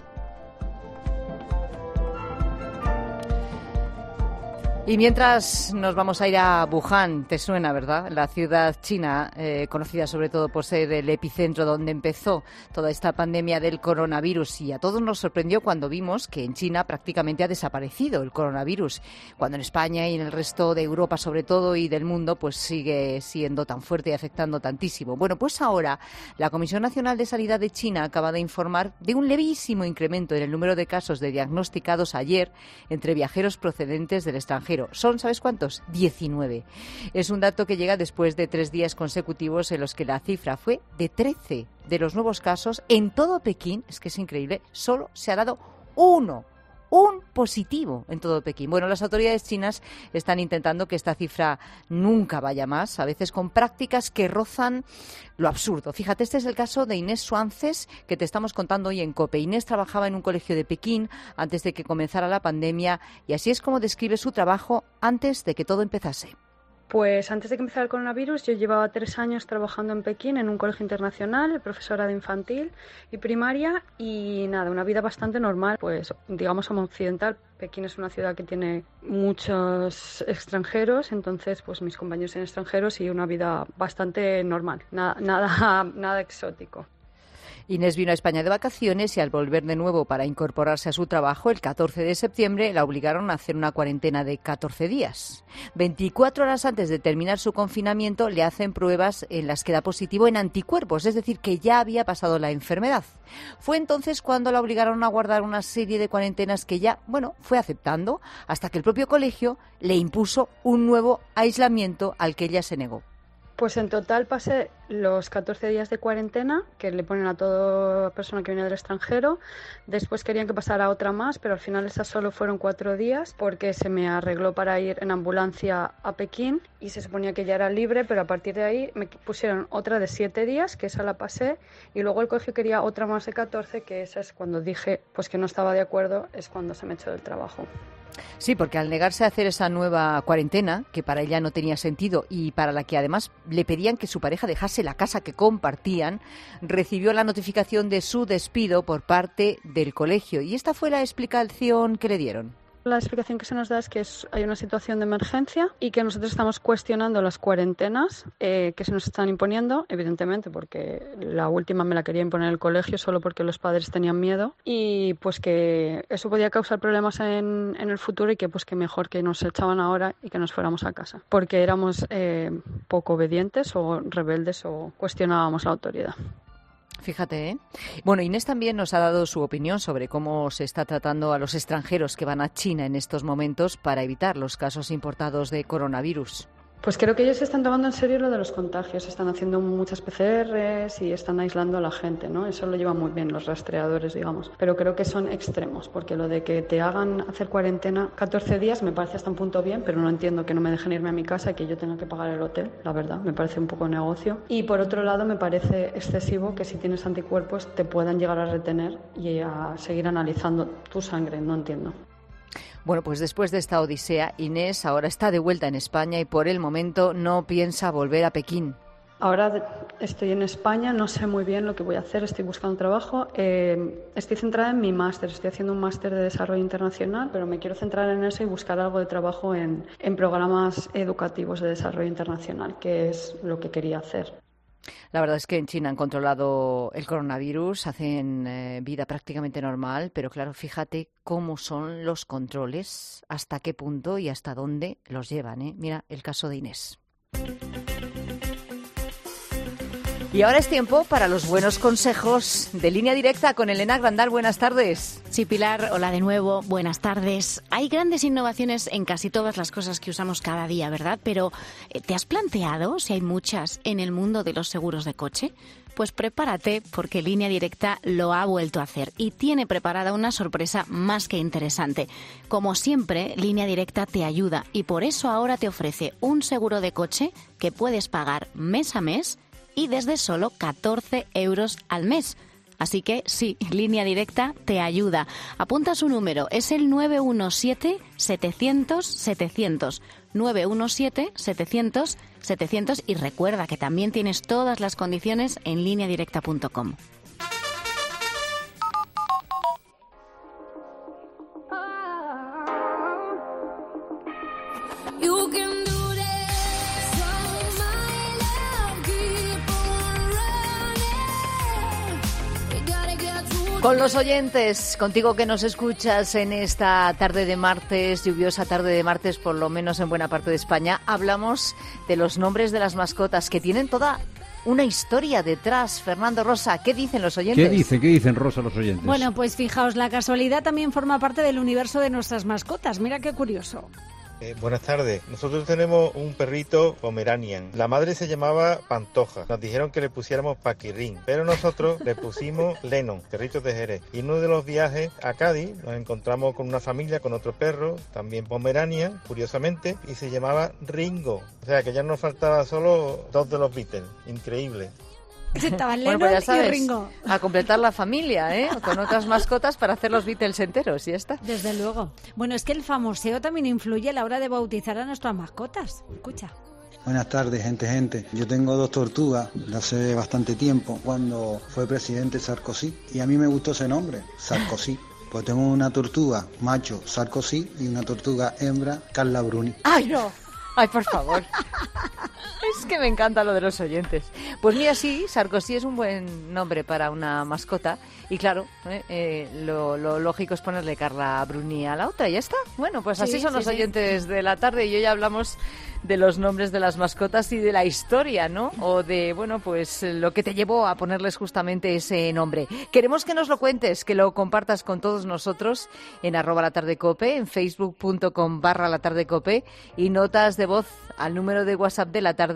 Speaker 6: Y mientras nos vamos a ir a Wuhan, te suena, ¿verdad? La ciudad china, conocida sobre todo por ser el epicentro donde empezó toda esta pandemia del coronavirus. Y a todos nos sorprendió cuando vimos que en China prácticamente ha desaparecido el coronavirus, cuando en España y en el resto de Europa, sobre todo, y del mundo, pues sigue siendo tan fuerte y afectando tantísimo. Bueno, pues ahora la Comisión Nacional de Sanidad de China acaba de informar de un levísimo incremento en el número de casos diagnosticados ayer entre viajeros procedentes del extranjero. Son, ¿sabes cuántos? 19. Es un dato que llega después de 3 días consecutivos en los que la cifra fue de 13 de los nuevos casos. En todo Pekín, es que es increíble, solo se ha dado un positivo en todo Pekín. Bueno, las autoridades chinas están intentando que esta cifra nunca vaya más, a veces con prácticas que rozan lo absurdo. Fíjate, este es el caso de Inés Suances, que te estamos contando hoy en COPE. Inés trabajaba en un colegio de Pekín antes de que comenzara la pandemia y así es como describe su trabajo antes de que todo empezase.
Speaker 1: Pues antes de que empezara el coronavirus yo llevaba 3 años trabajando en Pekín en un colegio internacional, profesora de infantil y primaria y nada, una vida bastante normal, pues digamos como occidental. Pekín es una ciudad que tiene muchos extranjeros, entonces pues mis compañeros eran extranjeros y una vida bastante normal, nada exótico.
Speaker 6: Inés vino a España de vacaciones y al volver de nuevo para incorporarse a su trabajo el 14 de septiembre la obligaron a hacer una cuarentena de 14 días. 24 horas antes de terminar su confinamiento le hacen pruebas en las que da positivo en anticuerpos, es decir, que ya había pasado la enfermedad. Fue entonces cuando la obligaron a guardar una serie de cuarentenas que ya, fue aceptando hasta que el propio colegio le impuso un nuevo aislamiento al que ella se negó.
Speaker 1: Pues en total pasé los 14 días de cuarentena que le ponen a toda persona que viene del extranjero. Después querían que pasara otra más, pero al final esas solo fueron 4 días porque se me arregló para ir en ambulancia a Pekín y se suponía que ya era libre, pero a partir de ahí me pusieron otra de 7 días, que esa la pasé, y luego el colegio quería otra más de 14, que esa es cuando dije pues que no estaba de acuerdo, es cuando se me echó del trabajo.
Speaker 6: Sí, porque al negarse a hacer esa nueva cuarentena, que para ella no tenía sentido y para la que además le pedían que su pareja dejase la casa que compartían, recibió la notificación de su despido por parte del colegio. Y esta fue la explicación que le dieron.
Speaker 1: La explicación que se nos da es que hay una situación de emergencia y que nosotros estamos cuestionando las cuarentenas que se nos están imponiendo, evidentemente, porque la última me la quería imponer el colegio solo porque los padres tenían miedo, y pues que eso podía causar problemas en el futuro y que pues que mejor que nos echaban ahora y que nos fuéramos a casa, porque éramos poco obedientes o rebeldes o cuestionábamos la autoridad.
Speaker 6: Fíjate, ¿eh? Bueno, Inés también nos ha dado su opinión sobre cómo se está tratando a los extranjeros que van a China en estos momentos para evitar los casos importados de coronavirus.
Speaker 1: Pues creo que ellos están tomando en serio lo de los contagios, están haciendo muchas PCRs y están aislando a la gente, ¿no? Eso lo llevan muy bien los rastreadores, digamos. Pero creo que son extremos, porque lo de que te hagan hacer cuarentena 14 días me parece hasta un punto bien, pero no entiendo que no me dejen irme a mi casa y que yo tenga que pagar el hotel, la verdad, me parece un poco negocio. Y por otro lado me parece excesivo que si tienes anticuerpos te puedan llegar a retener y a seguir analizando tu sangre, no entiendo.
Speaker 6: Bueno, pues después de esta odisea, Inés ahora está de vuelta en España y por el momento no piensa volver a Pekín.
Speaker 1: Ahora estoy en España, no sé muy bien lo que voy a hacer, estoy buscando trabajo. Estoy centrada en mi máster, estoy haciendo un máster de desarrollo internacional, pero me quiero centrar en eso y buscar algo de trabajo en programas educativos de desarrollo internacional, que es lo que quería hacer.
Speaker 6: La verdad es que en China han controlado el coronavirus, hacen vida prácticamente normal, pero claro, fíjate cómo son los controles, hasta qué punto y hasta dónde los llevan, ¿eh? Mira el caso de Inés. Y ahora es tiempo para los buenos consejos de Línea Directa con Elena Grandal. Buenas tardes.
Speaker 7: Sí, Pilar, hola de nuevo, buenas tardes. Hay grandes innovaciones en casi todas las cosas que usamos cada día, ¿verdad? Pero ¿te has planteado si hay muchas en el mundo de los seguros de coche? Pues prepárate porque Línea Directa lo ha vuelto a hacer y tiene preparada una sorpresa más que interesante. Como siempre, Línea Directa te ayuda y por eso ahora te ofrece un seguro de coche que puedes pagar mes a mes y desde solo 14 euros al mes. Así que sí, Línea Directa te ayuda. Apunta su número, es el 917-700-700. 917-700-700 y recuerda que también tienes todas las condiciones en lineadirecta.com.
Speaker 6: Con los oyentes, contigo que nos escuchas en esta tarde de martes, lluviosa tarde de martes, por lo menos en buena parte de España, hablamos de los nombres de las mascotas que tienen toda una historia detrás. Fernando, Rosa, ¿qué dicen los oyentes?
Speaker 8: ¿Qué dicen, Rosa, los oyentes?
Speaker 9: Bueno, pues fijaos, la casualidad también forma parte del universo de nuestras mascotas. Mira qué curioso.
Speaker 24: Buenas tardes. Nosotros tenemos un perrito Pomeranian. La madre se llamaba Pantoja. Nos dijeron que le pusiéramos Paquirrín, pero nosotros le pusimos Lennon, perrito de Jerez. Y en uno de los viajes a Cádiz nos encontramos con una familia, con otro perro, también Pomeranian, curiosamente, y se llamaba Ringo. O sea que ya nos faltaba solo 2 de los Beatles. Increíble.
Speaker 9: Estaban
Speaker 6: Bueno,
Speaker 9: Lennon
Speaker 6: pues ya sabes,
Speaker 9: y Ringo.
Speaker 6: a completar la familia, ¿eh? Con otras mascotas para hacer los Beatles enteros, y ya está.
Speaker 9: Desde luego. Bueno, es que el famoseo también influye a la hora de bautizar a nuestras mascotas. Escucha.
Speaker 25: Buenas tardes, gente. Yo tengo 2 tortugas de hace bastante tiempo, cuando fue presidente Sarkozy, y a mí me gustó ese nombre, Sarkozy. Pues tengo una tortuga macho, Sarkozy, y una tortuga hembra, Carla Bruni.
Speaker 6: ¡Ay, no! ¡Ay, por favor! Es que me encanta lo de los oyentes. Pues mira, sí, Sarkozy es un buen nombre para una mascota. Y claro, lo lógico es ponerle Carla Bruni a la otra y ya está. Bueno, pues así son los oyentes de la tarde y hoy hablamos de los nombres de las mascotas y de la historia, ¿no? O de, bueno, pues lo que te llevó a ponerles justamente ese nombre. Queremos que nos lo cuentes, que lo compartas con todos nosotros en @latardecope, en facebook.com/latardecope y notas de voz al número de WhatsApp de la tarde,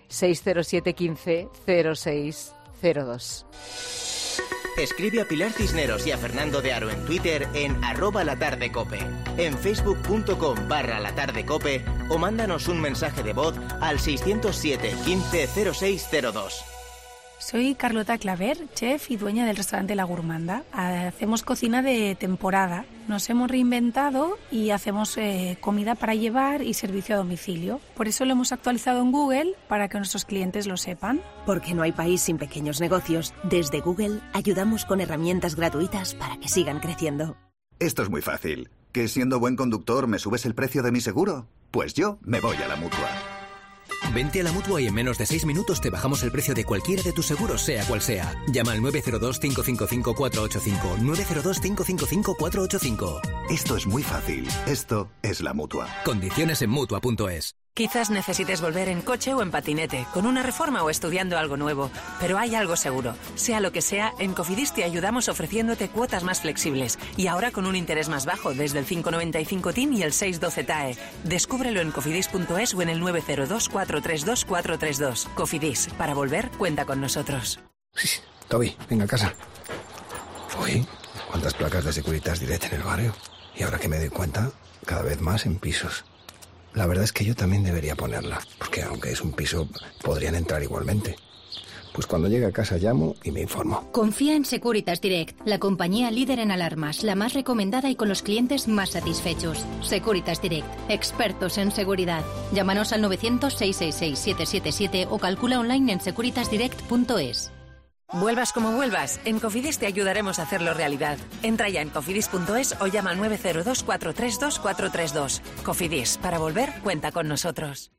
Speaker 6: 607 15 0602.
Speaker 2: Escribe a Pilar Cisneros y a Fernando de Aro en Twitter en @latardecope, en facebook.com/latardecope o mándanos un mensaje de voz al 607 15 0602.
Speaker 8: Soy Carlota Claver, chef y dueña del restaurante La Gourmanda. Hacemos cocina de temporada. Nos hemos reinventado y hacemos comida para llevar y servicio a domicilio. Por eso lo hemos actualizado en Google para que nuestros clientes lo sepan.
Speaker 11: Porque no hay país sin pequeños negocios. Desde Google ayudamos con herramientas gratuitas para que sigan creciendo.
Speaker 12: Esto es muy fácil. ¿Que siendo buen conductor me subes el precio de mi seguro? Pues yo me voy a la Mutua.
Speaker 13: Vente a la Mutua y en menos de 6 minutos te bajamos el precio de cualquiera de tus seguros, sea cual sea. Llama al 902-555-485. 902-555-485.
Speaker 12: Esto es muy fácil. Esto es la Mutua.
Speaker 13: Condiciones en Mutua.es.
Speaker 15: Quizás necesites volver en coche o en patinete, con una reforma o estudiando algo nuevo. Pero hay algo seguro. Sea lo que sea, en Cofidis te ayudamos ofreciéndote cuotas más flexibles. Y ahora con un interés más bajo, desde el 5,95 TIN y el 6,12 TAE. Descúbrelo en cofidis.es o en el 902-432-432. Cofidis. Para volver, cuenta con nosotros.
Speaker 26: Toby, venga a casa. Uy, cuántas placas de Securitas Direct en el barrio. Y ahora que me doy cuenta, cada vez más en pisos. La verdad es que yo también debería ponerla, porque aunque es un piso, podrían entrar igualmente. Pues cuando llegue a casa llamo y me informo.
Speaker 27: Confía en Securitas Direct, la compañía líder en alarmas, la más recomendada y con los clientes más satisfechos. Securitas Direct, expertos en seguridad. Llámanos al 900-666-777 o calcula online en securitasdirect.es.
Speaker 15: Vuelvas como vuelvas, en Cofidis te ayudaremos a hacerlo realidad. Entra ya en cofidis.es o llama al 902-432-432. Cofidis, para volver, cuenta con nosotros.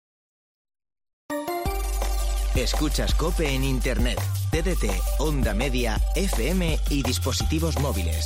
Speaker 2: Escuchas COPE en Internet, TDT, Onda Media, FM y dispositivos móviles.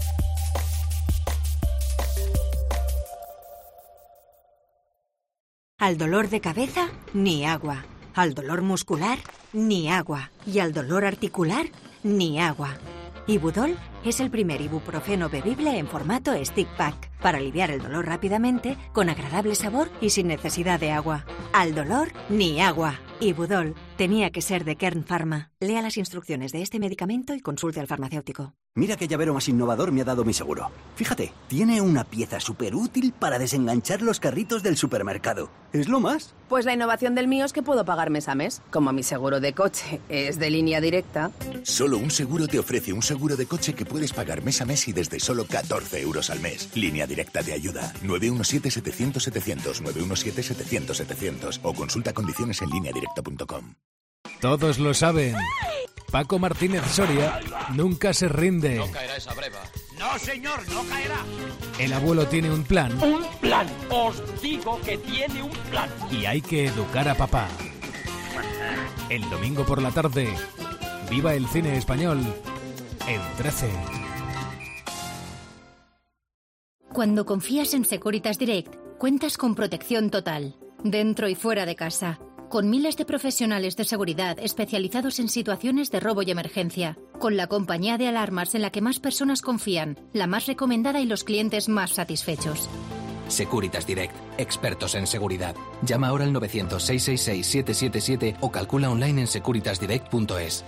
Speaker 28: Al dolor de cabeza, ni agua. Al dolor muscular, ni agua. Y al dolor articular, ni agua. Ibudol es el primer ibuprofeno bebible en formato stick pack para aliviar el dolor rápidamente, con agradable sabor y sin necesidad de agua. Al dolor, ni agua. Ibudol tenía que ser de Kern Pharma. Lea las instrucciones de este medicamento y consulte al farmacéutico.
Speaker 29: Mira qué llavero más innovador me ha dado mi seguro. Fíjate, tiene una pieza súper útil para desenganchar los carritos del supermercado. ¿Es lo más?
Speaker 30: Pues la innovación del mío es que puedo pagar mes a mes. Como mi seguro de coche es de línea directa.
Speaker 31: Solo un seguro te ofrece un seguro de coche que puedes pagar mes a mes y desde solo 14 euros al mes. Línea Directa te ayuda. 917-700-700, 917-700-700 o consulta condiciones en lineadirecta.com.
Speaker 32: Todos lo saben. Paco Martínez Soria nunca se rinde.
Speaker 5: No caerá esa breva. No, señor, no caerá.
Speaker 32: El abuelo tiene un plan.
Speaker 5: Un plan. Os digo que tiene un plan.
Speaker 32: Y hay que educar a papá. El domingo por la tarde, viva el cine español en 13.
Speaker 27: Cuando confías en Securitas Direct, cuentas con protección total, dentro y fuera de casa, con miles de profesionales de seguridad especializados en situaciones de robo y emergencia, con la compañía de alarmas en la que más personas confían, la más recomendada y los clientes más satisfechos.
Speaker 13: Securitas Direct, expertos en seguridad. Llama ahora al 900-666-777 o calcula online en securitasdirect.es.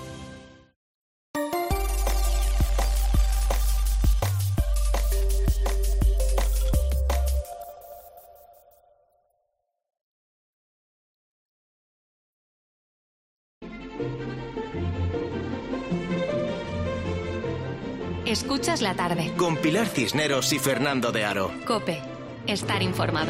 Speaker 3: Escuchas la tarde.
Speaker 2: Con Pilar Cisneros y Fernando de Aro.
Speaker 3: COPE. Estar informado.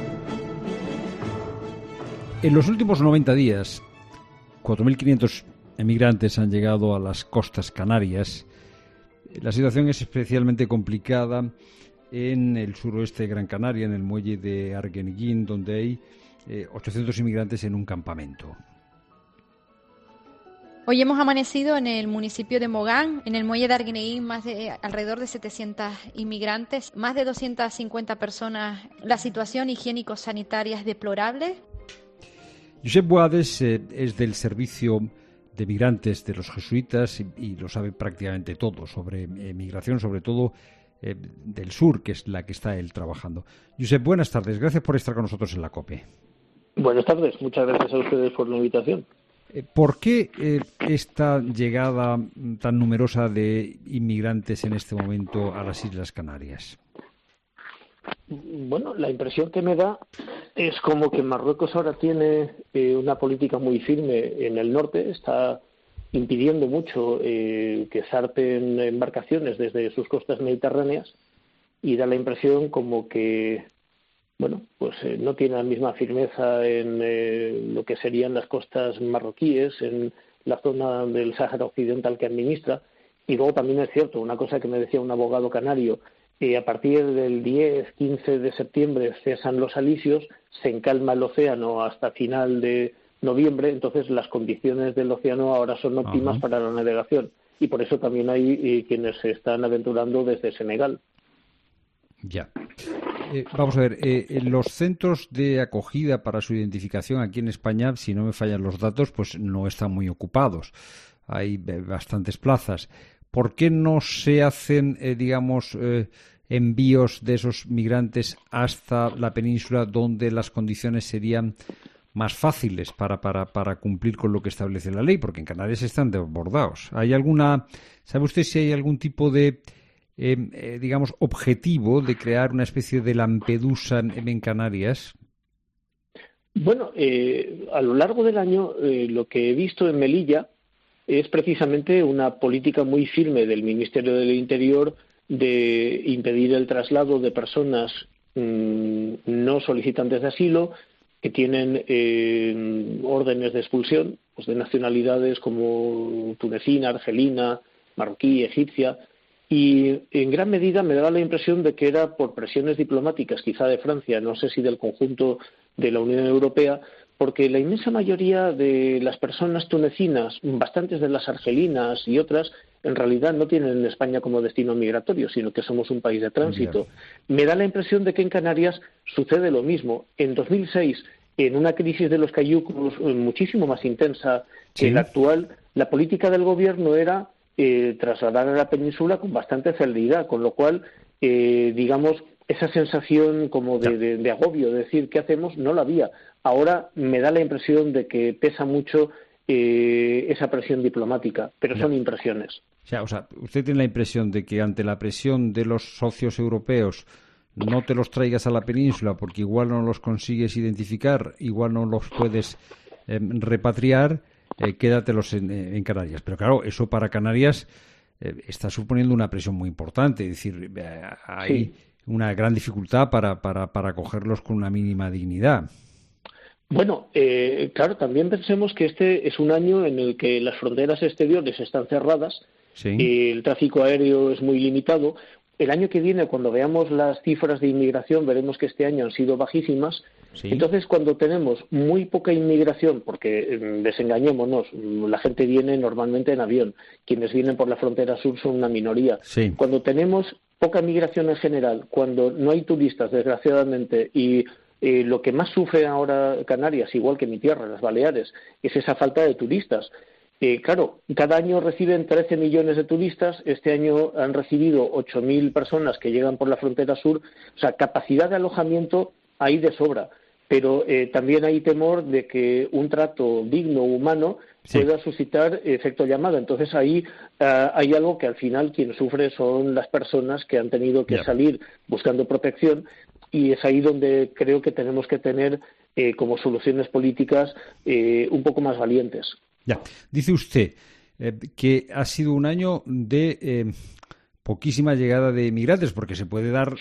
Speaker 33: En los últimos 90 días, 4.500 emigrantes han llegado a las costas canarias. La situación es especialmente complicada en el suroeste de Gran Canaria, en el muelle de Arguineguín, donde hay 800 inmigrantes en un campamento.
Speaker 34: Hoy hemos amanecido en el municipio de Mogán, en el muelle de Arguineguín, alrededor de 700 inmigrantes, más de 250 personas. La situación higiénico-sanitaria es deplorable.
Speaker 33: Josep Boades es del servicio de migrantes de los jesuitas y lo sabe prácticamente todo sobre migración, sobre todo del sur, que es la que está él trabajando. Josep, buenas tardes. Gracias por estar con nosotros en la COPE.
Speaker 1: Buenas tardes, muchas gracias a ustedes por la invitación.
Speaker 33: ¿Por qué esta llegada tan numerosa de inmigrantes en este momento a las Islas Canarias?
Speaker 1: Bueno, la impresión que me da es como que Marruecos ahora tiene una política muy firme en el norte, está impidiendo mucho que zarpen embarcaciones desde sus costas mediterráneas y da la impresión como que no tiene la misma firmeza en lo que serían las costas marroquíes, en la zona del Sáhara Occidental que administra. Y luego también es cierto, una cosa que me decía un abogado canario, a partir del 10-15 de septiembre cesan los alisios, se encalma el océano hasta final de noviembre, entonces las condiciones del océano ahora son óptimas para la navegación. Y por eso también hay quienes se están aventurando desde Senegal.
Speaker 33: Ya. Vamos a ver, los centros de acogida para su identificación aquí en España, si no me fallan los datos, pues no están muy ocupados. Hay bastantes plazas. ¿Por qué no se hacen, envíos de esos migrantes hasta la península donde las condiciones serían más fáciles para cumplir con lo que establece la ley? Porque en Canarias están desbordados. ¿Sabe usted si hay algún tipo de objetivo de crear una especie de Lampedusa en Canarias?
Speaker 1: Bueno, a lo largo del año lo que he visto en Melilla es precisamente una política muy firme del Ministerio del Interior de impedir el traslado de personas no solicitantes de asilo que tienen órdenes de expulsión, pues de nacionalidades como tunecina, argelina, marroquí, egipcia. Y en gran medida me daba la impresión de que era por presiones diplomáticas, quizá de Francia, no sé si del conjunto de la Unión Europea, porque la inmensa mayoría de las personas tunecinas, bastantes de las argelinas y otras, en realidad no tienen España como destino migratorio, sino que somos un país de tránsito. Me da la impresión de que en Canarias sucede lo mismo. En 2006, en una crisis de los cayucos muchísimo más intensa que la actual, la política del gobierno era trasladar a la península con bastante celeridad, con lo cual, esa sensación como de agobio, de decir, ¿qué hacemos?, no la había. Ahora me da la impresión de que pesa mucho esa presión diplomática, pero son impresiones.
Speaker 33: O sea, ¿usted tiene la impresión de que ante la presión de los socios europeos no te los traigas a la península porque igual no los consigues identificar, igual no los puedes repatriar, quédatelos en Canarias? Pero claro, eso para Canarias está suponiendo una presión muy importante, es decir, hay una gran dificultad para acogerlos con una mínima dignidad.
Speaker 1: Bueno, claro, también pensemos que este es un año en el que las fronteras exteriores están cerradas, el tráfico aéreo es muy limitado. El año que viene, cuando veamos las cifras de inmigración, veremos que este año han sido bajísimas. Entonces, cuando tenemos muy poca inmigración, porque desengañémonos, la gente viene normalmente en avión, quienes vienen por la frontera sur son una minoría. Cuando tenemos poca migración en general, cuando no hay turistas, desgraciadamente, y lo que más sufre ahora Canarias, igual que mi tierra, las Baleares, es esa falta de turistas. Claro, cada año reciben 13 millones de turistas, este año han recibido 8.000 personas que llegan por la frontera sur, o sea, capacidad de alojamiento hay de sobra, pero también hay temor de que un trato digno, humano, pueda suscitar efecto llamada. Entonces ahí hay algo que al final quien sufre son las personas que han tenido que salir buscando protección, y es ahí donde creo que tenemos que tener como soluciones políticas un poco más valientes.
Speaker 33: Dice usted que ha sido un año de poquísima llegada de inmigrantes, porque se puede dar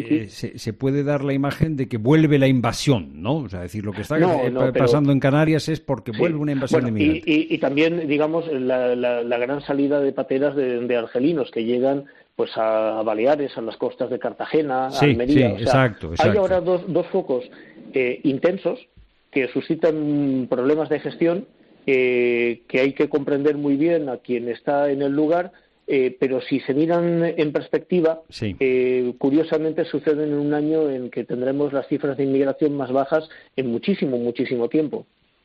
Speaker 33: se puede dar la imagen de que vuelve la invasión, ¿no? O sea, decir, lo que está pasando en Canarias es porque vuelve una invasión de inmigrantes.
Speaker 1: Y también, digamos, la gran salida de pateras de argelinos que llegan pues a Baleares, a las costas de Cartagena, a Almería.
Speaker 33: Exacto.
Speaker 1: Hay ahora dos focos intensos que suscitan problemas de gestión que hay que comprender muy bien a quien está en el lugar, pero si se miran en perspectiva, curiosamente suceden en un año en que tendremos las cifras de inmigración más bajas en muchísimo tiempo.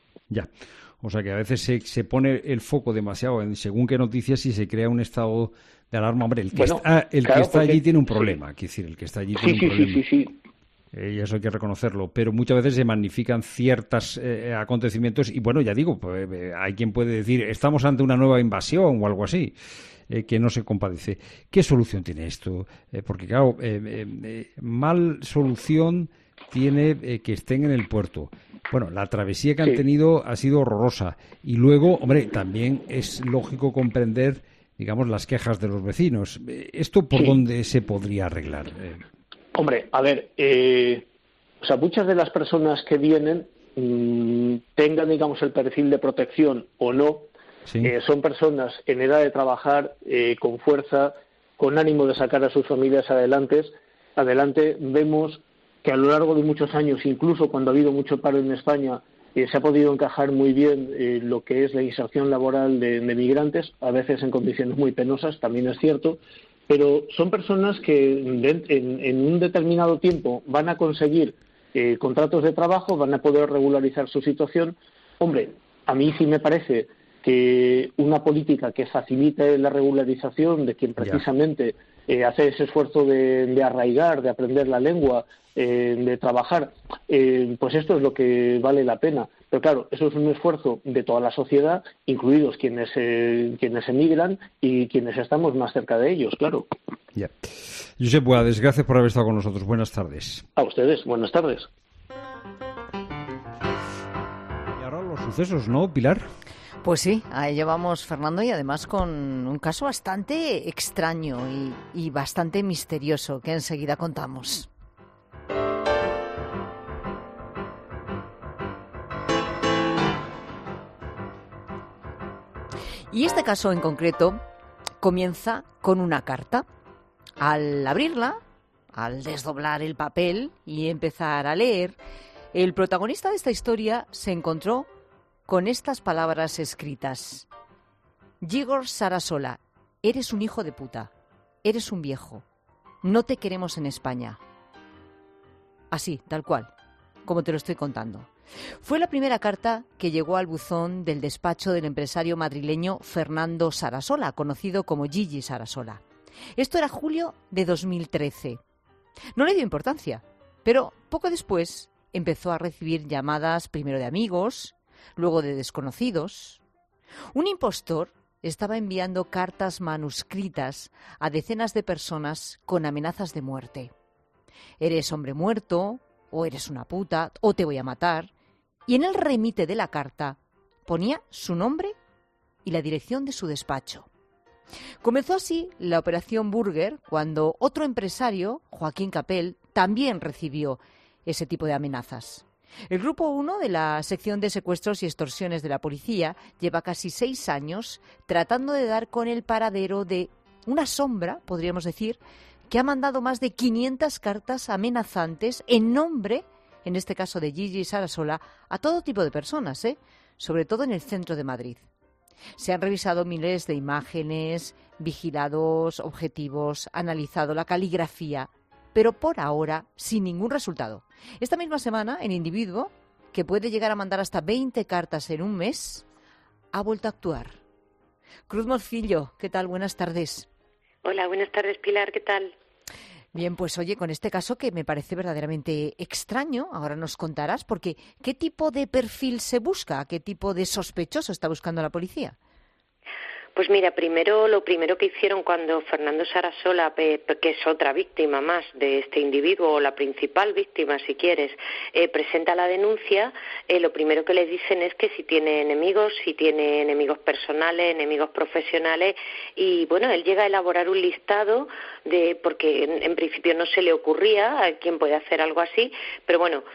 Speaker 33: O sea que a veces se pone el foco demasiado en según qué noticias y se crea un estado de alarma. Hombre, el que está allí tiene un problema. Quiero decir, el que está allí tiene un problema. y eso hay que reconocerlo, pero muchas veces se magnifican ciertos acontecimientos y bueno, ya digo, pues, hay quien puede decir estamos ante una nueva invasión o algo así, que no se compadece. ¿Qué solución tiene esto? Porque claro, mal solución tiene que estén en el puerto. Bueno, la travesía que han tenido ha sido horrorosa y luego, hombre, también es lógico comprender, digamos, las quejas de los vecinos. ¿Esto por dónde se podría arreglar?
Speaker 1: Hombre, a ver, o sea, muchas de las personas que vienen, tengan, digamos, el perfil de protección o no, son personas en edad de trabajar, con fuerza, con ánimo de sacar a sus familias adelante. Vemos que a lo largo de muchos años, incluso cuando ha habido mucho paro en España, se ha podido encajar muy bien lo que es la inserción laboral de migrantes, a veces en condiciones muy penosas, también es cierto, pero son personas que en un determinado tiempo van a conseguir contratos de trabajo, van a poder regularizar su situación. Hombre, a mí sí me parece que una política que facilite la regularización de quien precisamente hace ese esfuerzo de arraigar, de aprender la lengua, de trabajar, pues esto es lo que vale la pena. Pero claro, eso es un esfuerzo de toda la sociedad, incluidos quienes emigran y quienes estamos más cerca de ellos, claro.
Speaker 33: Ya. Josep Boades, gracias por haber estado con nosotros. Buenas tardes.
Speaker 1: A ustedes, buenas tardes.
Speaker 33: Y ahora los sucesos, ¿no, Pilar?
Speaker 6: Pues sí, a ello vamos, Fernando, y además con un caso bastante extraño y bastante misterioso que enseguida contamos. Y este caso en concreto comienza con una carta. Al abrirla, al desdoblar el papel y empezar a leer, el protagonista de esta historia se encontró con estas palabras escritas: Yigor Sarasola, eres un hijo de puta, eres un viejo, no te queremos en España. Así, tal cual, como te lo estoy contando. Fue la primera carta que llegó al buzón del despacho del empresario madrileño Fernando Sarasola, conocido como Gigi Sarasola. Esto era julio de 2013. No le dio importancia, pero poco después empezó a recibir llamadas primero de amigos, luego de desconocidos. Un impostor estaba enviando cartas manuscritas a decenas de personas con amenazas de muerte. Eres hombre muerto, o eres una puta, o te voy a matar. Y en el remite de la carta ponía su nombre y la dirección de su despacho. Comenzó así la operación Burger cuando otro empresario, Joaquín Capel, también recibió ese tipo de amenazas. El Grupo 1 de la sección de secuestros y extorsiones de la policía lleva casi 6 años tratando de dar con el paradero de una sombra, podríamos decir, que ha mandado más de 500 cartas amenazantes en nombre, en este caso de Gigi Sarasola, a todo tipo de personas, sobre todo en el centro de Madrid. Se han revisado miles de imágenes, vigilados objetivos, analizado la caligrafía, pero por ahora sin ningún resultado. Esta misma semana, el individuo, que puede llegar a mandar hasta 20 cartas en un mes, ha vuelto a actuar. Cruz Morcillo, ¿qué tal? Buenas tardes.
Speaker 4: Hola, buenas tardes, Pilar, ¿qué tal?
Speaker 6: Bien, pues oye, con este caso que me parece verdaderamente extraño, ahora nos contarás, porque ¿qué tipo de perfil se busca? ¿Qué tipo de sospechoso está buscando la policía?
Speaker 4: Pues mira, lo primero que hicieron cuando Fernando Sarasola, que es otra víctima más de este individuo, o la principal víctima, si quieres, presenta la denuncia, lo primero que les dicen es que si tiene enemigos personales, enemigos profesionales, y bueno, él llega a elaborar un listado porque en principio no se le ocurría a quién puede hacer algo así, pero bueno,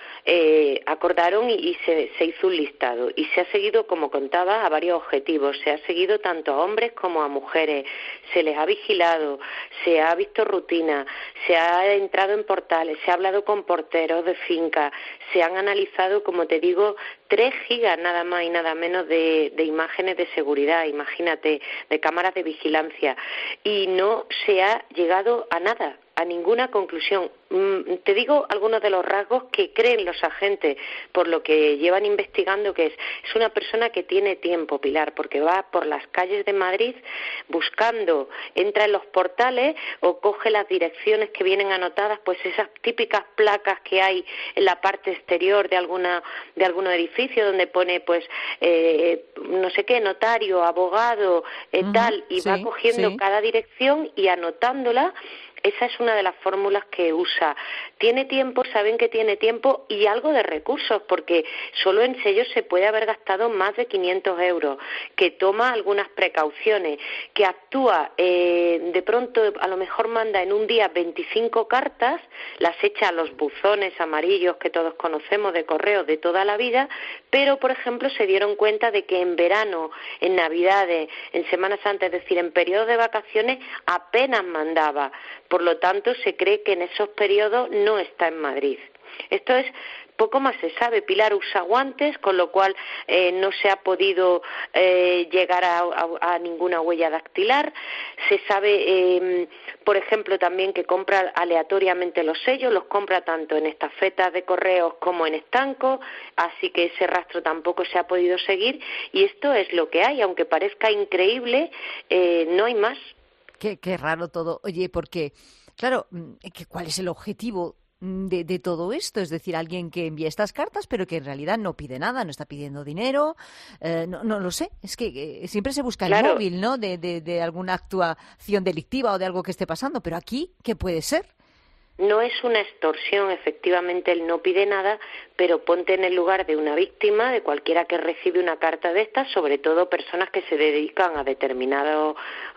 Speaker 4: acordaron y se hizo un listado, y se ha seguido, como contaba, a varios objetivos. Se ha seguido tanto a hombres como a mujeres, se les ha vigilado, se ha visto rutina, se ha entrado en portales, se ha hablado con porteros de finca, se han analizado, como te digo, 3 gigas nada más y nada menos de imágenes de seguridad, imagínate, de cámaras de vigilancia, y no se ha llegado a nada. a ninguna conclusión. Te digo algunos de los rasgos que creen los agentes por lo que llevan investigando, que es una persona que tiene tiempo, Pilar, porque va por las calles de Madrid buscando, entra en los portales o coge las direcciones que vienen anotadas, pues esas típicas placas que hay en la parte exterior de algún edificio donde pone pues no sé qué, notario, abogado, tal, y va cogiendo cada dirección y anotándola. Esa es una de las fórmulas que usa. Tiene tiempo, saben que tiene tiempo y algo de recursos, porque solo en sellos se puede haber gastado más de 500 euros, que toma algunas precauciones, que actúa, de pronto a lo mejor manda en un día 25 cartas, las echa a los buzones amarillos que todos conocemos de correo de toda la vida, pero por ejemplo se dieron cuenta de que en verano, en Navidades, en Semana Santa, es decir, en periodos de vacaciones, apenas mandaba. Por lo tanto, se cree que en esos periodos no está en Madrid. Esto es, poco más se sabe. Pilar usa guantes, con lo cual no se ha podido llegar a ninguna huella dactilar. Se sabe, por ejemplo, también que compra aleatoriamente los sellos, los compra tanto en estafetas de correos como en estancos, así que ese rastro tampoco se ha podido seguir. Y esto es lo que hay, aunque parezca increíble, no hay más.
Speaker 6: Qué raro todo. Oye, porque, claro, ¿cuál es el objetivo de todo esto? Es decir, alguien que envía estas cartas, pero que en realidad no pide nada, no está pidiendo dinero, no lo sé. Es que siempre se busca el móvil, ¿no? De alguna actuación delictiva o de algo que esté pasando, pero aquí, ¿qué puede ser?
Speaker 4: No es una extorsión, efectivamente él no pide nada, pero ponte en el lugar de una víctima, de cualquiera que recibe una carta de estas, sobre todo personas que se dedican a determinadas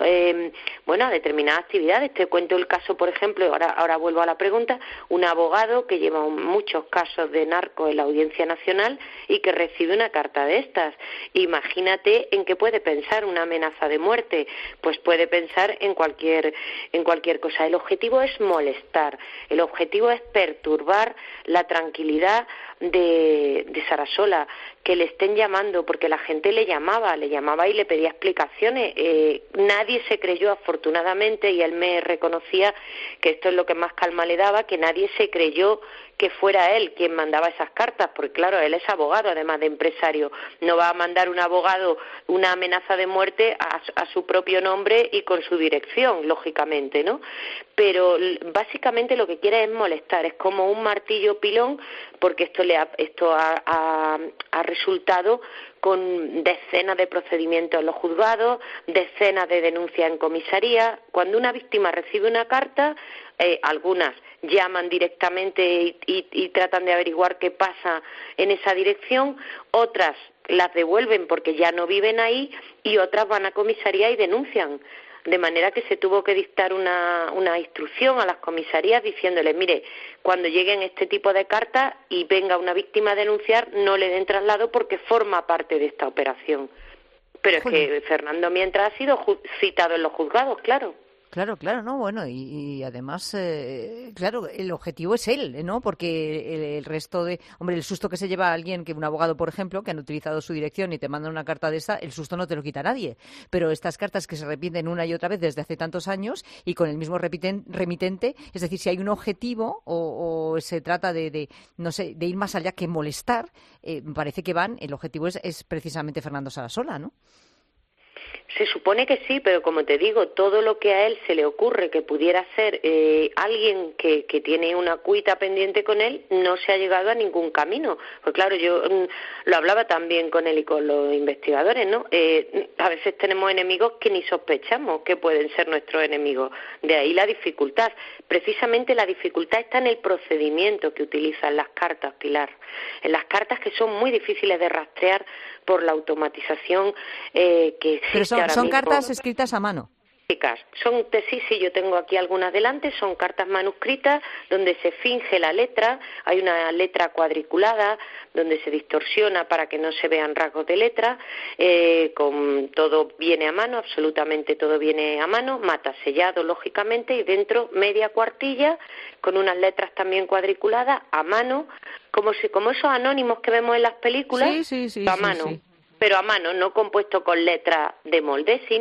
Speaker 4: actividades. Te cuento el caso, por ejemplo, ahora vuelvo a la pregunta, un abogado que lleva muchos casos de narco en la Audiencia Nacional y que recibe una carta de estas. Imagínate en qué puede pensar, una amenaza de muerte, pues puede pensar en cualquier cosa. El objetivo es molestar. El objetivo es perturbar la tranquilidad de Sarasola, que le estén llamando, porque la gente le llamaba y le pedía explicaciones. Nadie se creyó, afortunadamente, y él me reconocía que esto es lo que más calma le daba, que nadie se creyó que fuera él quien mandaba esas cartas, porque claro, él es abogado, además de empresario. No va a mandar un abogado una amenaza de muerte a su propio nombre y con su dirección, lógicamente, ¿no? Pero básicamente lo que quiere es molestar, es como un martillo pilón, porque esto ha resultado con decenas de procedimientos en los juzgados, decenas de denuncias en comisaría. Cuando una víctima recibe una carta, algunas llaman directamente y tratan de averiguar qué pasa en esa dirección, otras las devuelven porque ya no viven ahí y otras van a comisaría y denuncian. De manera que se tuvo que dictar una instrucción a las comisarías diciéndoles, mire, cuando lleguen este tipo de cartas y venga una víctima a denunciar, no le den traslado porque forma parte de esta operación. Pero es que Fernando mientras ha sido citado en los juzgados, claro.
Speaker 6: Claro, ¿no? Bueno, y además, claro, el objetivo es él, ¿no? Porque el resto de... Hombre, el susto que se lleva a alguien, que un abogado, por ejemplo, que han utilizado su dirección y te mandan una carta de esa, el susto no te lo quita nadie. Pero estas cartas que se repiten una y otra vez desde hace tantos años y con el mismo remitente, es decir, si hay un objetivo o se trata de ir más allá que molestar, me parece que el objetivo es precisamente Fernando Sarasola, ¿no?
Speaker 4: Se supone que sí, pero como te digo, todo lo que a él se le ocurre que pudiera ser alguien que tiene una cuita pendiente con él, no se ha llegado a ningún camino. Pues claro, yo lo hablaba también con él y con los investigadores, ¿no? A veces tenemos enemigos que ni sospechamos que pueden ser nuestros enemigos. De ahí la dificultad. Precisamente la dificultad está en el procedimiento que utilizan las cartas, Pilar. En las cartas que son muy difíciles de rastrear por la automatización que existe.
Speaker 6: Pero son cartas escritas a mano.
Speaker 4: Sí, yo tengo aquí algunas delante, son cartas manuscritas donde se finge la letra, hay una letra cuadriculada donde se distorsiona para que no se vean rasgos de letra, con todo viene a mano, absolutamente todo viene a mano, mata sellado lógicamente y dentro media cuartilla con unas letras también cuadriculadas a mano, como esos anónimos que vemos en las películas, a mano. Sí. Pero a mano, no compuesto con letras de molde, sino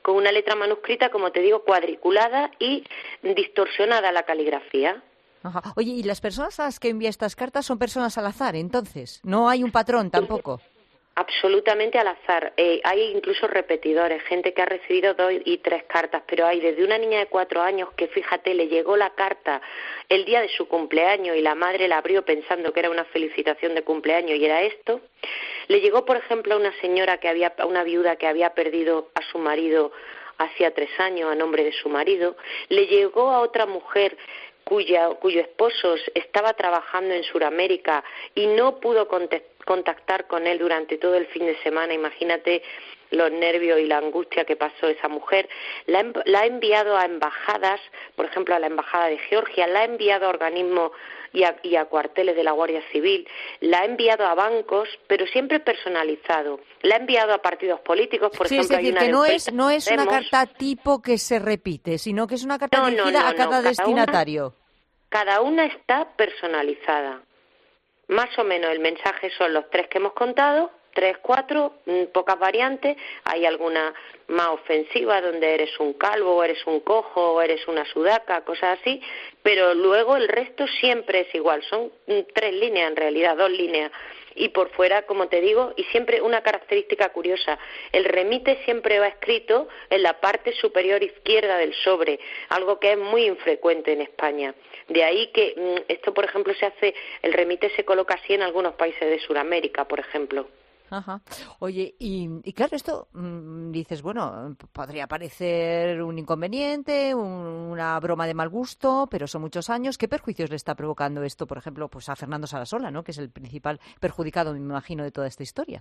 Speaker 4: con una letra manuscrita, como te digo, cuadriculada y distorsionada la caligrafía.
Speaker 6: Ajá. Oye, ¿y las personas a las que envía estas cartas son personas al azar, entonces? ¿No hay un patrón tampoco?
Speaker 4: Absolutamente al azar. Hay incluso repetidores, gente que ha recibido 2 y 3 cartas, pero hay desde una niña de 4 años que, fíjate, le llegó la carta el día de su cumpleaños y la madre la abrió pensando que era una felicitación de cumpleaños y era esto. Le llegó, por ejemplo, a una señora una viuda que había perdido a su marido hacía 3 años a nombre de su marido. Le llegó a otra mujer cuyo esposo estaba trabajando en Sudamérica y no pudo contactar con él durante todo el fin de semana. Imagínate los nervios y la angustia que pasó esa mujer. La ha enviado a embajadas, por ejemplo a la embajada de Georgia, la ha enviado a organismos y a cuarteles de la Guardia Civil, la ha enviado a bancos, pero siempre personalizado. La ha enviado a partidos políticos, por ejemplo.
Speaker 6: Es decir, que no es una carta tipo que se repite, sino que es una carta dirigida a cada destinatario.
Speaker 4: Cada una está personalizada. Más o menos el mensaje son los 3 que hemos contado, 3, 4, pocas variantes. Hay alguna más ofensiva donde eres un calvo, o eres un cojo, o eres una sudaca, cosas así, pero luego el resto siempre es igual. Son 3 líneas en realidad, 2 líneas. Y por fuera, como te digo, y siempre una característica curiosa, el remite siempre va escrito en la parte superior izquierda del sobre, algo que es muy infrecuente en España. De ahí que esto, por ejemplo, el remite se coloca así en algunos países de Sudamérica, por ejemplo.
Speaker 6: Ajá. Oye, y claro, esto dices, bueno, podría parecer un inconveniente, una broma de mal gusto, pero son muchos años. ¿Qué perjuicios le está provocando esto, por ejemplo, pues a Fernando Sarasola, ¿no?, que es el principal perjudicado, me imagino, de toda esta historia?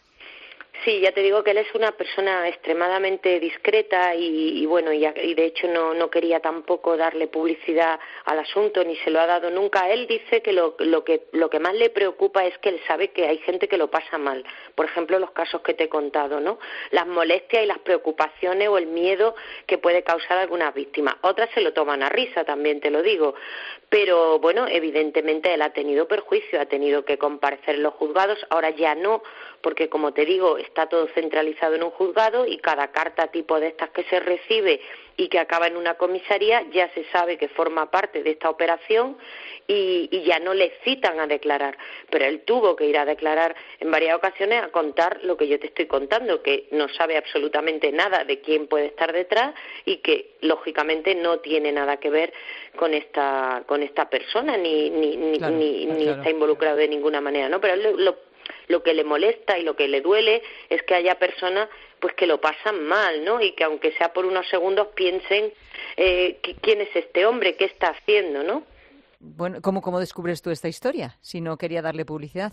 Speaker 4: Sí, ya te digo que él es una persona extremadamente discreta y de hecho no quería tampoco darle publicidad al asunto, ni se lo ha dado nunca. Él dice que lo que más le preocupa es que él sabe que hay gente que lo pasa mal. Por ejemplo, los casos que te he contado, ¿no? Las molestias y las preocupaciones o el miedo que puede causar a algunas víctimas. Otras se lo toman a risa, también te lo digo. Pero, bueno, evidentemente él ha tenido perjuicio, ha tenido que comparecer en los juzgados. Ahora ya no, porque como te digo, está todo centralizado en un juzgado y cada carta tipo de estas que se recibe y que acaba en una comisaría ya se sabe que forma parte de esta operación y ya no le citan a declarar. Pero él tuvo que ir a declarar en varias ocasiones a contar lo que yo te estoy contando, que no sabe absolutamente nada de quién puede estar detrás y que lógicamente no tiene nada que ver con esta persona ni está involucrado de ninguna manera, ¿no? Pero él lo que le molesta y lo que le duele es que haya personas pues que lo pasan mal, ¿no? Y que aunque sea por unos segundos piensen quién es este hombre, qué está haciendo, ¿no?
Speaker 6: Bueno, ¿cómo descubres tú esta historia si no quería darle publicidad?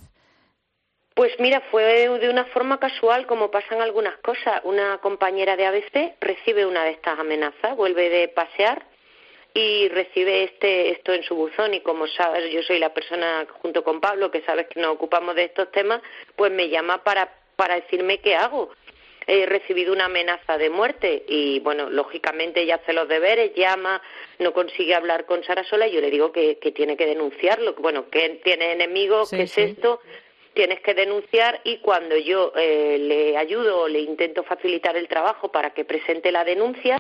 Speaker 4: Pues mira, fue de una forma casual, como pasan algunas cosas. Una compañera de ABC recibe una de estas amenazas, vuelve de pasear y recibe esto en su buzón, y como sabes, yo soy la persona junto con Pablo que sabes que nos ocupamos de estos temas, pues me llama para decirme qué hago. He recibido una amenaza de muerte y, bueno, lógicamente ella hace los deberes, llama, no consigue hablar con Sarasola y yo le digo que tiene que denunciarlo, bueno, que tiene enemigos, ¿qué es esto? Tienes que denunciar, y cuando yo le ayudo o le intento facilitar el trabajo para que presente la denuncia.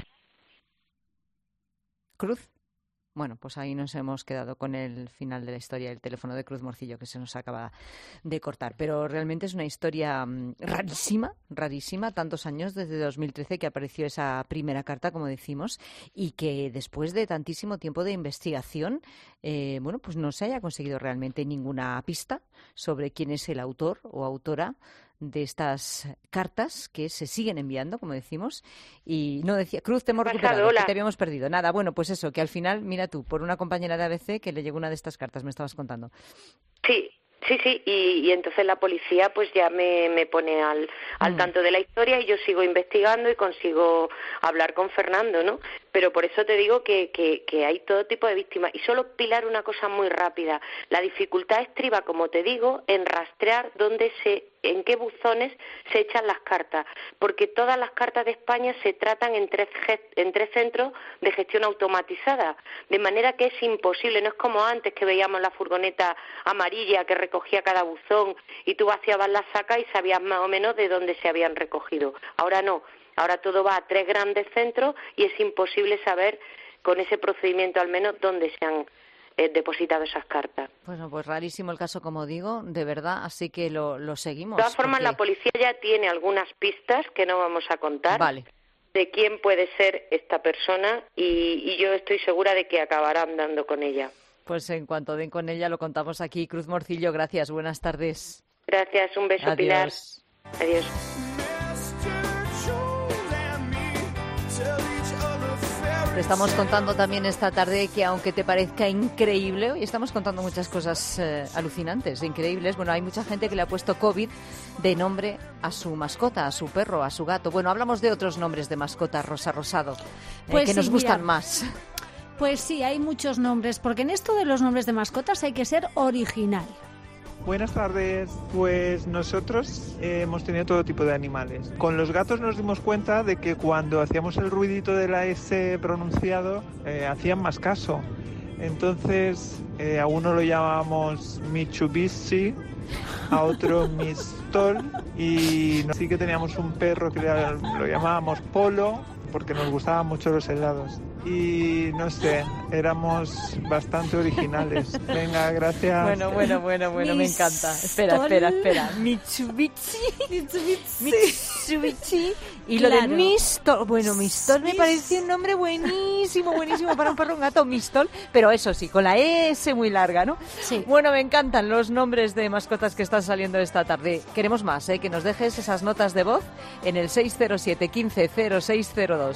Speaker 6: Cruz. Bueno, pues ahí nos hemos quedado con el final de la historia, el teléfono de Cruz Morcillo, que se nos acaba de cortar. Pero realmente es una historia rarísima, tantos años, desde 2013 que apareció esa primera carta, como decimos, y que después de tantísimo tiempo de investigación, pues no se haya conseguido realmente ninguna pista sobre quién es el autor o autora de estas cartas que se siguen enviando, como decimos, y no decía, Cruz, te hemos recuperado, que te habíamos perdido. Nada, bueno, pues eso, que al final, mira tú, por una compañera de ABC que le llegó una de estas cartas, me estabas contando.
Speaker 4: Sí, y entonces la policía pues ya me pone al tanto de la historia y yo sigo investigando y consigo hablar con Fernando, ¿no? Pero por eso te digo que hay todo tipo de víctimas. Y solo, Pilar, una cosa muy rápida. La dificultad estriba, como te digo, en rastrear en qué buzones se echan las cartas, porque todas las cartas de España se tratan en tres centros de gestión automatizada, de manera que es imposible. No es como antes, que veíamos la furgoneta amarilla que recogía cada buzón y tú vaciabas la saca y sabías más o menos de dónde se habían recogido. Ahora no. Ahora todo va a 3 grandes centros y es imposible saber con ese procedimiento al menos dónde se han depositado esas cartas.
Speaker 6: Bueno, pues rarísimo el caso, como digo, de verdad, así que lo seguimos.
Speaker 4: De todas formas, la policía ya tiene algunas pistas que no vamos a contar.
Speaker 6: Vale.
Speaker 4: De quién puede ser esta persona y yo estoy segura de que acabarán dando con ella.
Speaker 6: Pues en cuanto den con ella lo contamos aquí. Cruz Morcillo, gracias, buenas tardes.
Speaker 4: Gracias, un beso.
Speaker 6: Adiós.
Speaker 4: Pilar. Adiós.
Speaker 6: Te estamos contando también esta tarde que, aunque te parezca increíble, hoy estamos contando muchas cosas alucinantes, increíbles. Bueno, hay mucha gente que le ha puesto COVID de nombre a su mascota, a su perro, a su gato. Bueno, hablamos de otros nombres de mascotas, Rosa Rosado,
Speaker 7: pues
Speaker 6: que nos gustan más.
Speaker 7: Pues sí, hay muchos nombres, porque en esto de los nombres de mascotas hay que ser original.
Speaker 9: Buenas tardes, pues nosotros hemos tenido todo tipo de animales. Con los gatos nos dimos cuenta de que cuando hacíamos el ruidito de la S pronunciado, hacían más caso. Entonces, a uno lo llamábamos Mitsubishi, a otro Mistol, y sí que teníamos un perro que lo llamábamos Polo, porque nos gustaban mucho los helados. Y no sé, éramos bastante originales. Venga, gracias.
Speaker 6: Bueno, me encanta. Espera. Mitsubishi. Y
Speaker 7: claro.
Speaker 6: Lo de Mistol. Bueno, Mistol me parece un nombre buenísimo para un perro, un gato, Mistol. Pero eso sí, con la S muy larga, ¿no?
Speaker 7: Sí.
Speaker 6: Bueno, me encantan los nombres de mascotas que están saliendo esta tarde. Queremos más, que nos dejes esas notas de voz en el 607 15 0602.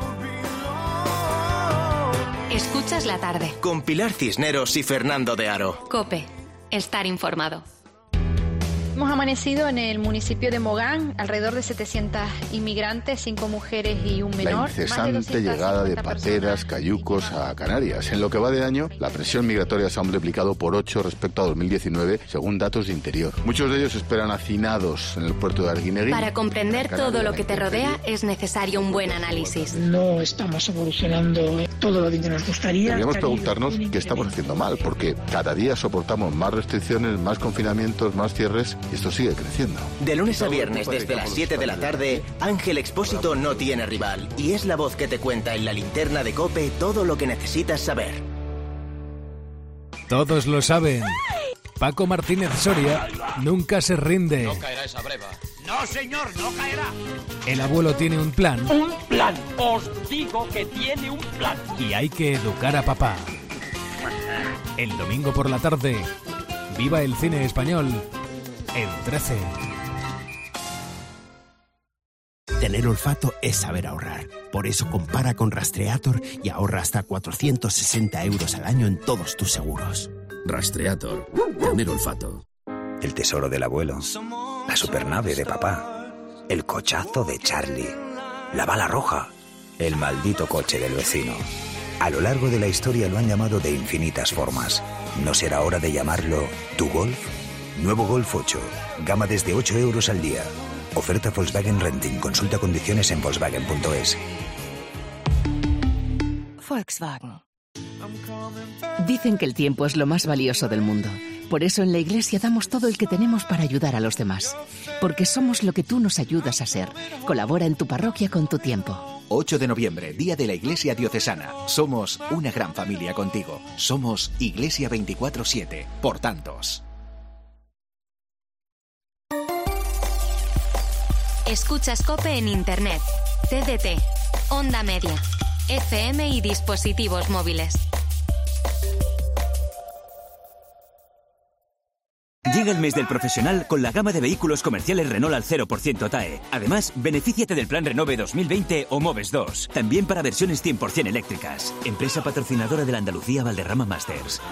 Speaker 3: Escuchas la tarde.
Speaker 2: Con Pilar Cisneros y Fernando de Aro.
Speaker 3: COPE. Estar informado.
Speaker 34: Hemos amanecido en el municipio de Mogán, alrededor de 700 inmigrantes, 5 mujeres y un menor.
Speaker 10: La incesante llegada de pateras, cayucos a Canarias. En lo que va de año, la presión migratoria se ha multiplicado por 8 respecto a 2019, según datos de Interior. Muchos de ellos esperan hacinados en el puerto de Arguineguín.
Speaker 3: Para comprender todo lo que te rodea es necesario un buen análisis.
Speaker 14: No estamos evolucionando todo lo bien que nos gustaría.
Speaker 10: Deberíamos preguntarnos qué estamos haciendo mal, porque cada día soportamos más restricciones, más confinamientos, más cierres. Y esto sigue creciendo.
Speaker 2: De lunes a viernes desde las 7 de la tarde, Ángel Expósito no tiene rival y es la voz que te cuenta en la linterna de COPE todo lo que necesitas saber.
Speaker 32: Todos lo saben. Paco Martínez Soria nunca se rinde.
Speaker 5: No caerá esa breva. No, señor, no caerá.
Speaker 32: El abuelo tiene un plan.
Speaker 5: Un plan. Os digo que tiene un plan.
Speaker 32: Y hay que educar a papá. El domingo por la tarde, viva el cine español en 13.
Speaker 16: Tener olfato es saber ahorrar. Por eso compara con Rastreator y ahorra hasta 460 euros al año en todos tus seguros.
Speaker 17: Rastreator. Tener olfato.
Speaker 26: El tesoro del abuelo. La supernave de papá. El cochazo de Charlie. La bala roja. El maldito coche del vecino. A lo largo de la historia lo han llamado de infinitas formas. ¿No será hora de llamarlo tu Golf? Nuevo Golf 8. Gama desde 8 euros al día. Oferta Volkswagen Renting. Consulta condiciones en Volkswagen.es.
Speaker 18: Volkswagen. Dicen que el tiempo es lo más valioso del mundo. Por eso en la Iglesia damos todo el que tenemos para ayudar a los demás. Porque somos lo que tú nos ayudas a ser. Colabora en tu parroquia con tu tiempo.
Speaker 19: 8 de noviembre, Día de la Iglesia Diocesana. Somos una gran familia contigo. Somos Iglesia 24/7. Por tantos.
Speaker 3: Escuchas COPE en Internet, TDT, Onda Media, FM y dispositivos móviles.
Speaker 20: Llega el mes del profesional con la gama de vehículos comerciales Renault al 0% TAE. Además, benefíciate del plan Renove 2020 o Moves 2. También para versiones 100% eléctricas. Empresa patrocinadora de la Andalucía Valderrama Masters.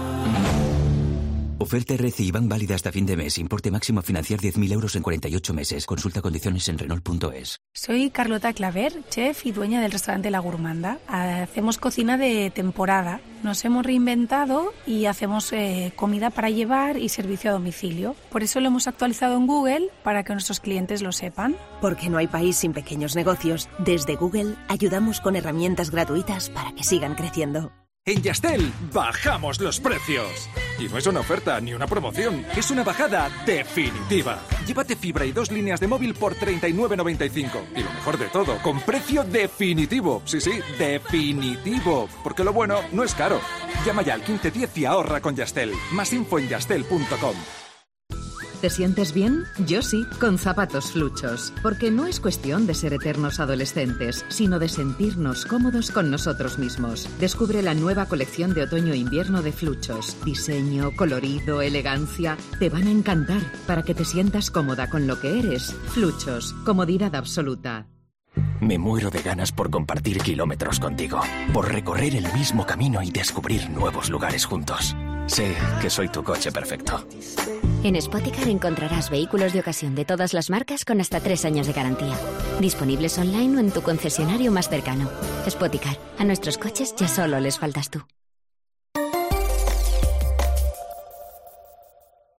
Speaker 20: Oferta RC IBAN válida hasta fin de mes. Importe máximo a financiar 10.000 euros en 48 meses. Consulta condiciones en Renault.es.
Speaker 8: Soy Carlota Claver, chef y dueña del restaurante La Gourmanda. Hacemos cocina de temporada. Nos hemos reinventado y hacemos comida para llevar y servicio a domicilio. Por eso lo hemos actualizado en Google para que nuestros clientes lo sepan.
Speaker 11: Porque no hay país sin pequeños negocios. Desde Google ayudamos con herramientas gratuitas para que sigan creciendo.
Speaker 21: En Yastel bajamos los precios.
Speaker 1: Y no es una oferta ni una promoción, es una bajada definitiva. Llévate fibra y 2 líneas de móvil por 39,95. Y lo mejor de todo, con precio definitivo. Sí, definitivo. Porque lo bueno no es caro. Llama ya al 1510 y ahorra con Yastel. Más info en yastel.com.
Speaker 18: ¿Te sientes bien? Yo sí, con zapatos Fluchos. Porque no es cuestión de ser eternos adolescentes, sino de sentirnos cómodos con nosotros mismos. Descubre la nueva colección de otoño-invierno de Fluchos. Diseño, colorido, elegancia. Te van a encantar para que te sientas cómoda con lo que eres. Fluchos, comodidad absoluta.
Speaker 12: Me muero de ganas por compartir kilómetros contigo, por recorrer el mismo camino y descubrir nuevos lugares juntos. Sé que soy tu coche perfecto.
Speaker 13: En Spoticar encontrarás vehículos de ocasión de todas las marcas con hasta 3 años de garantía. Disponibles online o en tu concesionario más cercano. Spoticar, a nuestros coches ya solo les faltas tú.